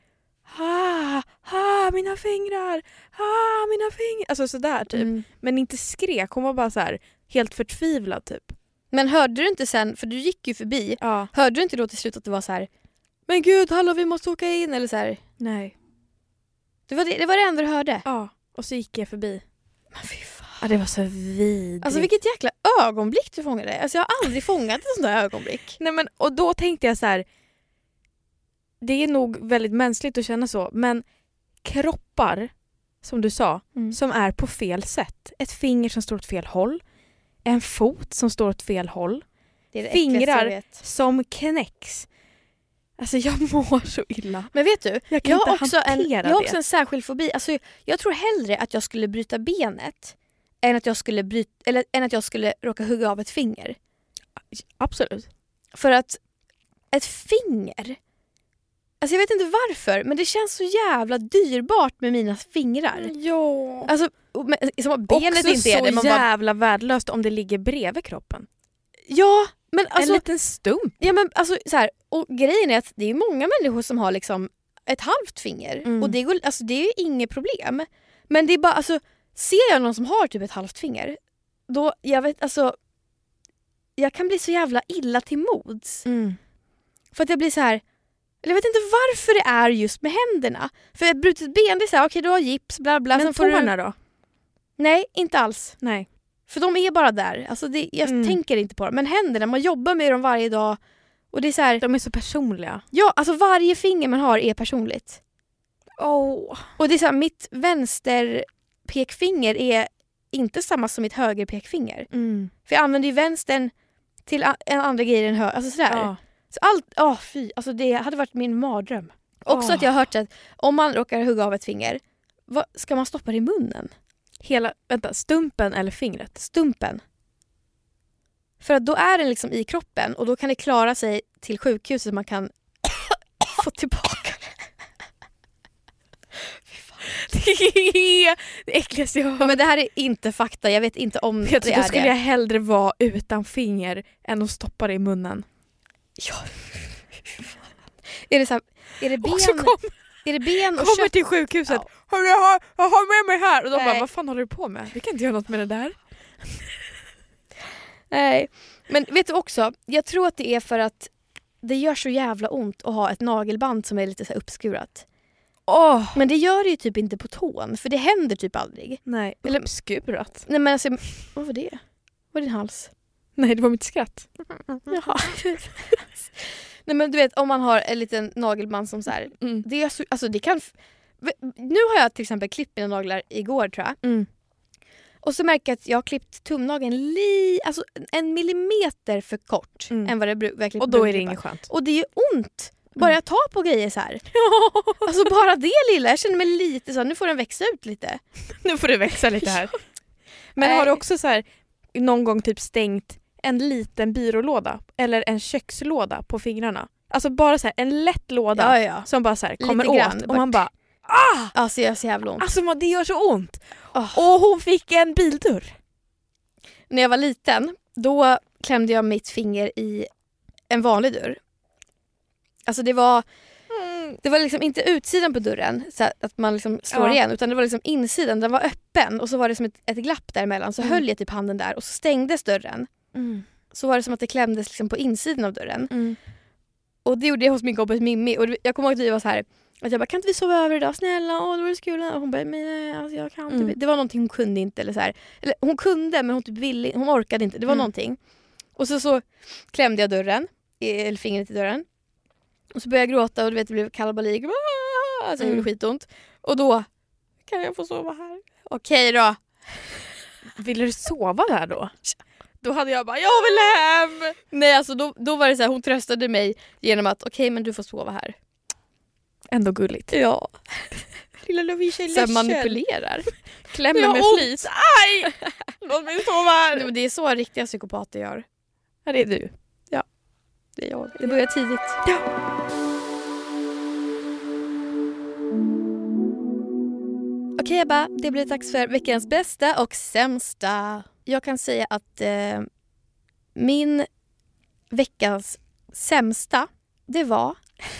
mina fingrar, mina fingrar. Alltså sådär typ. Men inte skrek, hon var bara så här helt förtvivlad typ. Men hörde du inte sen, för du gick ju förbi, hörde du inte då till slut att det var så här, men gud, hallå, vi måste åka in, eller så här? Nej. Det var det enda du hörde? Ja, och så gick jag förbi. Men fy fan. Ja, det var så vidrigt. Alltså vilket jäkla ögonblick du fångade. Alltså jag har aldrig fångat ett sånt där ögonblick. Nej men, och då tänkte jag så här, det är nog väldigt mänskligt att känna så, men kroppar, som du sa, som är på fel sätt. Ett finger som står åt fel håll. En fot som står åt fel håll. Det är det fingrar som knäcks. Alltså jag mår så illa. Men vet du, jag har också en särskild fobi. Alltså jag tror hellre att jag skulle bryta benet än att jag skulle råka hugga av ett finger. Absolut. För att ett finger, alltså jag vet inte varför, men det känns så jävla dyrbart med mina fingrar. Ja. Alltså som att benet också inte är det. Man så jävla värdelöst om det ligger bredvid kroppen. Ja, men alltså, en liten stump. Ja, men alltså så här, och grejen är att det är många människor som har liksom ett halvt finger och det är ju inget problem. Men det är bara, alltså, ser jag någon som har typ ett halvt finger, då jag kan bli så jävla illa till mods. För att jag blir så här, eller jag vet inte varför det är just med händerna. För ett brutet ben, det är så här, okej, du har gips, bla bla. Men tårna då? Nej, inte alls. Nej. För de är bara där. Alltså jag tänker inte på dem. Men händerna, man jobbar med dem varje dag. Och det är så här, de är så personliga. Ja, alltså varje finger man har är personligt. Och det är så här, mitt vänster pekfinger är inte samma som mitt höger pekfinger. För jag använder ju vänstern till en andra grejer än höger. Alltså sådär. Så allt, fy. Alltså det hade varit min mardröm. Också att jag har hört att om man råkar hugga av ett finger, ska man stoppa det i munnen? Stumpen eller fingret? Stumpen. För att då är den liksom i kroppen och då kan det klara sig till sjukhuset så man kan få tillbaka det. Det är det äckligaste jag har. Men det här är inte fakta, jag vet inte om det är det. Då skulle jag hellre vara utan finger än att stoppa det i munnen. Ja. Är det så här, är det ben? Är det ben och kommer kött? Till sjukhuset. Ja. Jag har med mig här. Och de bara, vad fan håller du på med? Vi kan inte göra något med det där. Nej. Men vet du också, jag tror att det är för att det gör så jävla ont att ha ett nagelband som är lite så här uppskurat. Men det gör det ju typ inte på tån, för det händer typ aldrig. Nej, uppskurat. Nej men alltså, vad var det? Var din hals? Nej, det var mitt skratt. Jaha. Nej men du vet, om man har en liten nagelband som så här, det är så, alltså det kan. Nu har jag till exempel klippt mina naglar igår tror jag. Och så märker jag att jag har klippt tumnageln alltså 1 millimeter för kort än vad det verkligen. Och då är det inget skönt. Och det är ju ont. Bara jag tar på grejer så här. Alltså bara det lilla. Jag känner mig lite så här, nu får den växa ut lite. Nu får det växa lite här. Men har du också så här någon gång typ stängt en liten byrålåda eller en kökslåda på fingrarna? Alltså bara så här en lätt låda som bara så här kommer åt och man bara Alltså jag ser jävla ont. Alltså det gör så ont. Och hon fick en bildörr. När jag var liten, då klämde jag mitt finger i en vanlig dörr. Alltså det var liksom inte utsidan på dörren så att man liksom slår igen, utan det var liksom insidan, den var öppen och så var det som ett glapp däremellan, så höll jag typ handen där och så stängdes dörren. Så var det som att det klämdes liksom på insidan av dörren. Och det gjorde jag hos min kompis Mimmi, och jag kommer ihåg att vi var så här att jag bara, kan inte vi sova över idag? Snälla, det var så kul. Och hon bara, men alltså jag kan inte. Det var någonting hon kunde inte eller så här. Eller hon kunde, men hon typ ville, hon orkade inte. Det var någonting. Och så klämde jag dörren, eller fingret i dörren. Och så började jag gråta och du vet, det blev kalabalik. Alltså det gjorde skitont. Och då, kan jag få sova här? Okej då. Ville du sova där då? Då hade jag bara, jag vill hem! Nej, alltså då var det så här, hon tröstade mig genom att, okej, men du får sova här. Ändå gulligt. Ja. Lilla Lovisha är ledsen. Så manipulerar. Klämmer med flis. Aj! Låt mig sova här. Nej, det är så riktiga psykopater gör. Ja, det är du. Ja, det är jag. Det börjar tidigt. Ja. Okej, Ebba, det blir dags för veckans bästa och sämsta. Jag kan säga att min veckans sämsta, det var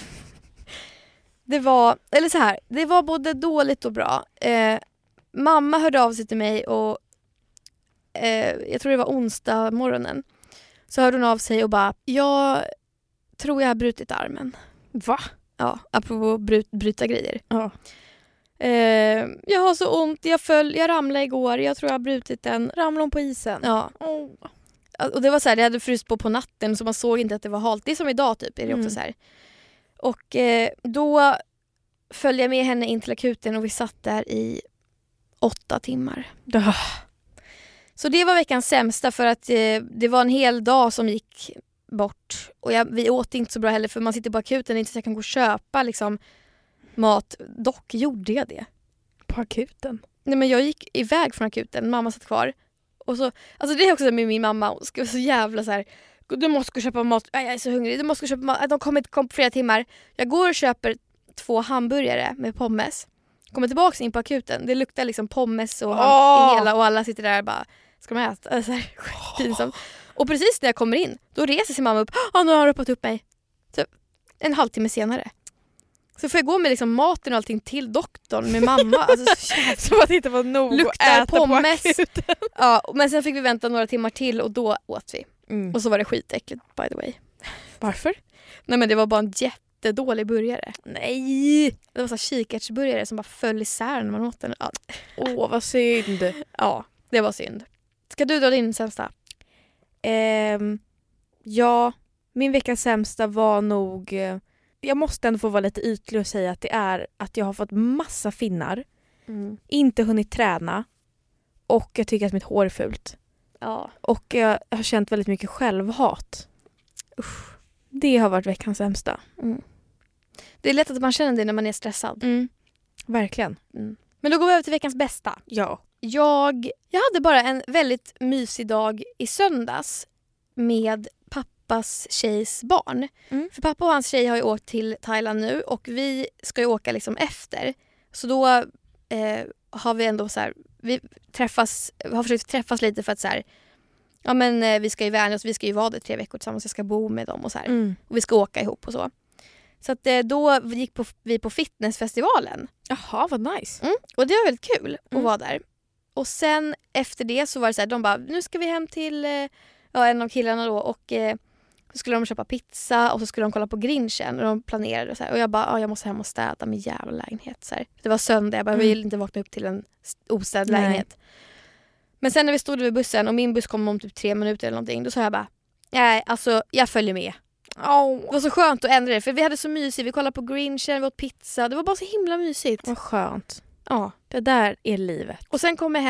eller så här, det var både dåligt och bra. Mamma hörde av sig till mig och jag tror det var onsdag morgonen. Så hörde hon av sig och bara, jag tror jag har brutit armen. Va? Ja, apropå bryta grejer. Ja. Jag har så ont, jag ramlade igår, jag tror jag har brutit den. Ramlade hon på isen? Ja. Och det var så här, det hade fryst på natten så man såg inte att det var halt. Det är som idag typ, är det också så här. Och då följde jag med henne in till akuten och vi satt där i 8 timmar. Så det var veckans sämsta för att det var en hel dag som gick bort. Och vi åt inte så bra heller för man sitter på akuten, det är inte så jag kan gå och köpa liksom mat. Dock gjorde jag det. På akuten? Nej, men jag gick iväg från akuten, mamma satt kvar. Och så, alltså det är också med min mamma, hon ska vara så jävla så här, du måste gå och köpa mat, jag är så hungrig, du måste gå och köpa mat, de kommer inte komma på flera timmar. Jag går och köper 2 hamburgare med pommes, kommer tillbaka in på akuten, det luktar liksom pommes och hela, och alla sitter där och bara, ska de äta? Alltså, pinsamt. Och precis när jag kommer in, då reser sig mamma upp, nu har han ropat upp mig. Så, en halvtimme senare. Så får jag gå med liksom maten och allting till doktorn med mamma. Alltså, så att det inte var nog luktar att äta pommes. på akuten. Ja, men sen fick vi vänta några timmar till och då åt vi. Och så var det skitäckligt, by the way. Varför? Nej, men det var bara en jättedålig burgare. Nej! Det var så kikärtsburgare som bara föll isär när man åt den. Åh, vad synd. Ja, det var synd. Ska du dra din sämsta? Ja, min veckans sämsta var nog... Jag måste ändå få vara lite ytlig och säga att det är att jag har fått massa finnar. Inte hunnit träna. Och jag tycker att mitt hår är fult. Ja. Och jag har känt väldigt mycket självhat. Usch. Det har varit veckans sämsta. Det är lätt att man känner det när man är stressad. Verkligen. Men då går vi över till veckans bästa. Ja. Jag hade bara en väldigt mysig dag i söndags med pappas tjejs barn. För pappa och hans tjej har ju åkt till Thailand nu och vi ska ju åka liksom efter. Så då har vi ändå så här, vi har försökt träffas lite för att så här, ja men vi ska ju vänja oss, vi ska ju vara där 3 veckor tillsammans, jag ska bo med dem och så här. Och vi ska åka ihop och så. Så att då gick vi på fitnessfestivalen. Jaha, vad nice. Och det var väldigt kul att vara där. Och sen efter det så var det så här, de bara, nu ska vi hem till en av killarna då och så skulle de köpa pizza och så skulle de kolla på Grinchen och de planerade och så här. Och jag bara, jag måste hem och städa min jävla lägenhet så här. Det var söndag, jag bara vill inte vakna upp till en ostädad lägenhet. Men sen när vi stod vid bussen och min buss kom om typ 3 minuter eller någonting, då sa jag bara, nej alltså jag följer med. Det var så skönt att ändra det, för vi hade så mysigt, vi kollade på Grinchen, vi åt pizza, det var bara så himla mysigt. Vad skönt. Ja. Det där är livet. Och sen kom jag hem,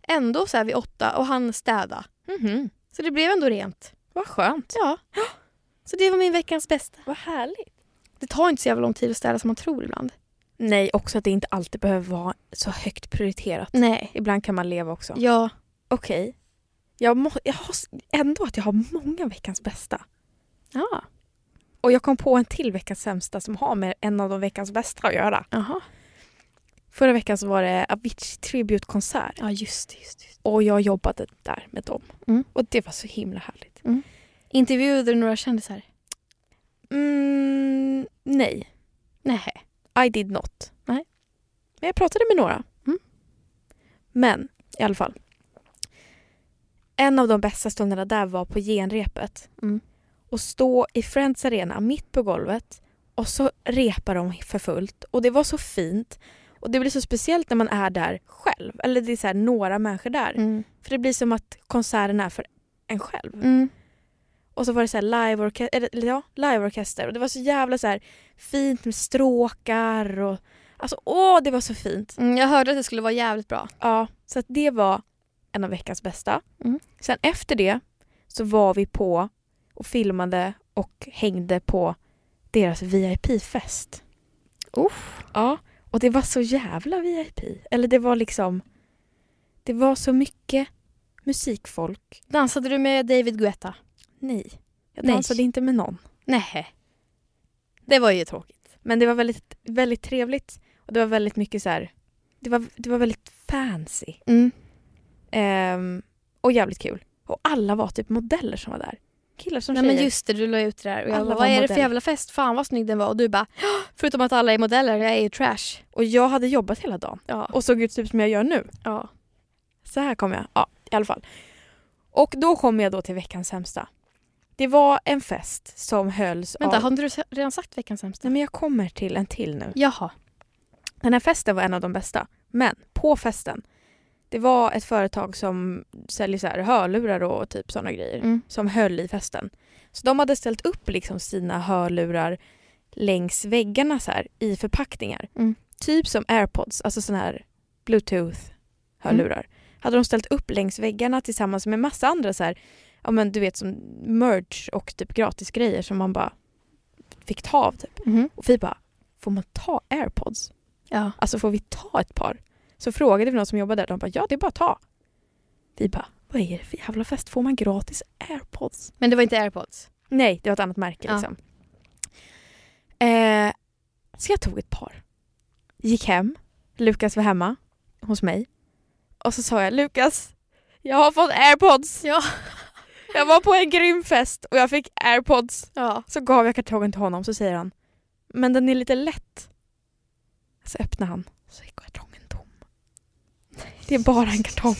ändå så här vid 8 och han städa. Mhm. Så det blev ändå rent. Vad skönt. Ja. Så det var min veckans bästa. Vad härligt. Det tar inte så jävla lång tid att städa som man tror ibland. Nej, också att det inte alltid behöver vara så högt prioriterat. Nej. Ibland kan man leva också. Ja. Okej. Jag har ändå att jag har många veckans bästa. Ja. Och jag kom på en till veckans sämsta som har med en av de veckans bästa att göra. Aha. Förra veckan så var det Avicii Tribute-konsert. Ja, just. Och jag jobbade där med dem. Mm. Och det var så himla härligt. Mm. Intervjuade du några kändisar? Nej. Nej. I did not. Nej. Men jag pratade med några. Mm. Men i alla fall. En av de bästa stunderna där var på genrepet. Mm. Och stå i Friends Arena mitt på golvet. Och så repar de för fullt. Och det var så fint. Och det blir så speciellt när man är där själv. Eller det är så här några människor där. Mm. För det blir som att konserten är för en själv. Mm. Och så var det så här liveorkester. Och det var så jävla så här fint med stråkar. Och, alltså, det var så fint. Jag hörde att det skulle vara jävligt bra. Ja, så att det var en av veckans bästa. Mm. Sen efter det så var vi på och filmade och hängde på deras VIP-fest. Ja, och det var så jävla VIP. Eller det var liksom, det var så mycket musikfolk. Dansade du med David Guetta? Nej, jag dansade inte med någon. Nej. Det var ju tråkigt. Men det var väldigt, väldigt trevligt. Och det var väldigt mycket så här, det var väldigt fancy. Och jävligt kul. Och alla var typ modeller som var där. Killar som tjejer. Men just det, du la ut det där. Och jag Alla bara, var vad är det modell. för jävla fest? Fan vad snygg den var. Och du bara, förutom att alla är modeller, jag är ju trash. Och jag hade jobbat hela dagen. Ja. Och såg ut typ som jag gör nu. Ja. Så här kom jag. Ja, i alla fall. Och då kom jag då till veckans sämsta. Det var en fest som hölls Vänta, av... har inte du redan sagt veckans sämsta? Nej, men jag kommer till en till nu. Jaha. Den här festen var en av de bästa. Men på festen, det var ett företag som säljer så här hörlurar och typ sådana grejer. Som höll i festen. Så de hade ställt upp liksom sina hörlurar längs väggarna så här, i förpackningar. Typ som AirPods, alltså sådana här Bluetooth-hörlurar. Hade de ställt upp längs väggarna tillsammans med massa andra så här, ja men du vet som merch och typ gratis grejer som man bara fick ta av typ. Och vi bara, får man ta AirPods? Ja. Alltså får vi ta ett par? Så frågade vi någon som jobbade där. De bara, ja det är bara att ta. Vi bara, vad är det för jävla fest? Får man gratis AirPods? Men det var inte AirPods? Nej, det var ett annat märke liksom. Så jag tog ett par. Gick hem. Lukas var hemma hos mig. Och så sa jag, Lukas, jag har fått AirPods. Ja. Jag var på en grym fest och jag fick AirPods. Ja. Så gav jag kartongen till honom, så säger han, men den är lite lätt. Så öppnar han, så är kartongen tom. Det är bara en kartong.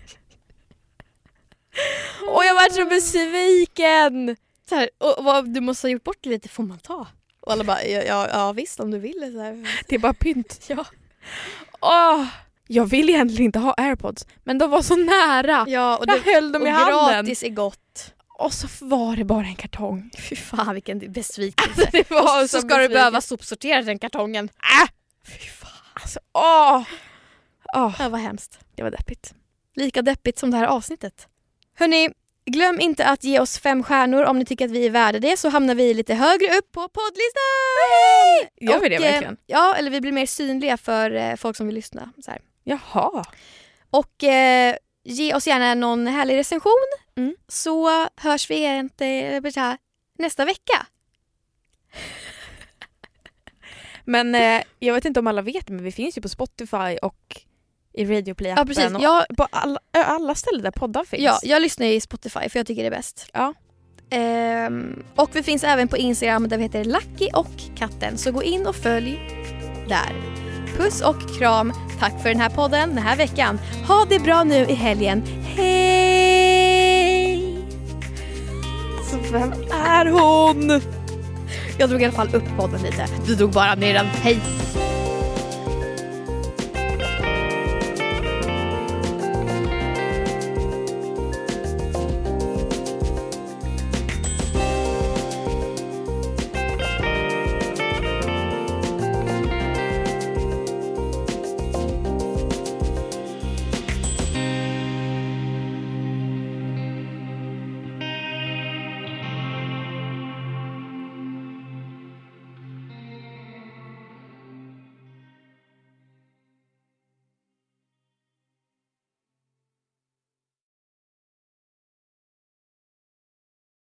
Och jag var så besviken. Så här, och vad du måste ha gjort bort lite, får man ta? Och alla bara, ja visst om du vill. Så här. Det är bara pynt. Ja. Jag vill egentligen inte ha AirPods, men de var så nära. Ja, och jag höll dem i handen. Gratis är gott. Och så var det bara en kartong. Fy fan vilken besvikelse. Alltså, det var och så ska du behöva sopsortera den kartongen. Fy fan. Alltså, Det var hemskt. Det var deppigt. Lika deppigt som det här avsnittet. Hörrni, glöm inte att ge oss 5 stjärnor om ni tycker att vi är värda det, så hamnar vi lite högre upp på poddlistan. Gör vi det verkligen? Ja, eller vi blir mer synliga för folk som vill lyssna. Så här. Jaha. Och ge oss gärna någon härlig recension, så hörs vi inte nästa vecka. Men jag vet inte om alla vet, men vi finns ju på Spotify och i Radio Play-appen. Ja, precis. Och på alla ställen där poddar finns. Ja, jag lyssnar ju i Spotify för jag tycker det är bäst. Ja. Och vi finns även på Instagram där vi heter Lucky och katten. Så gå in och följ där. Puss och kram. Tack för den här podden den här veckan. Ha det bra nu i helgen. Hej! Så vem är hon? Jag drog i alla fall upp podden lite. Du drog bara ner den. Hej!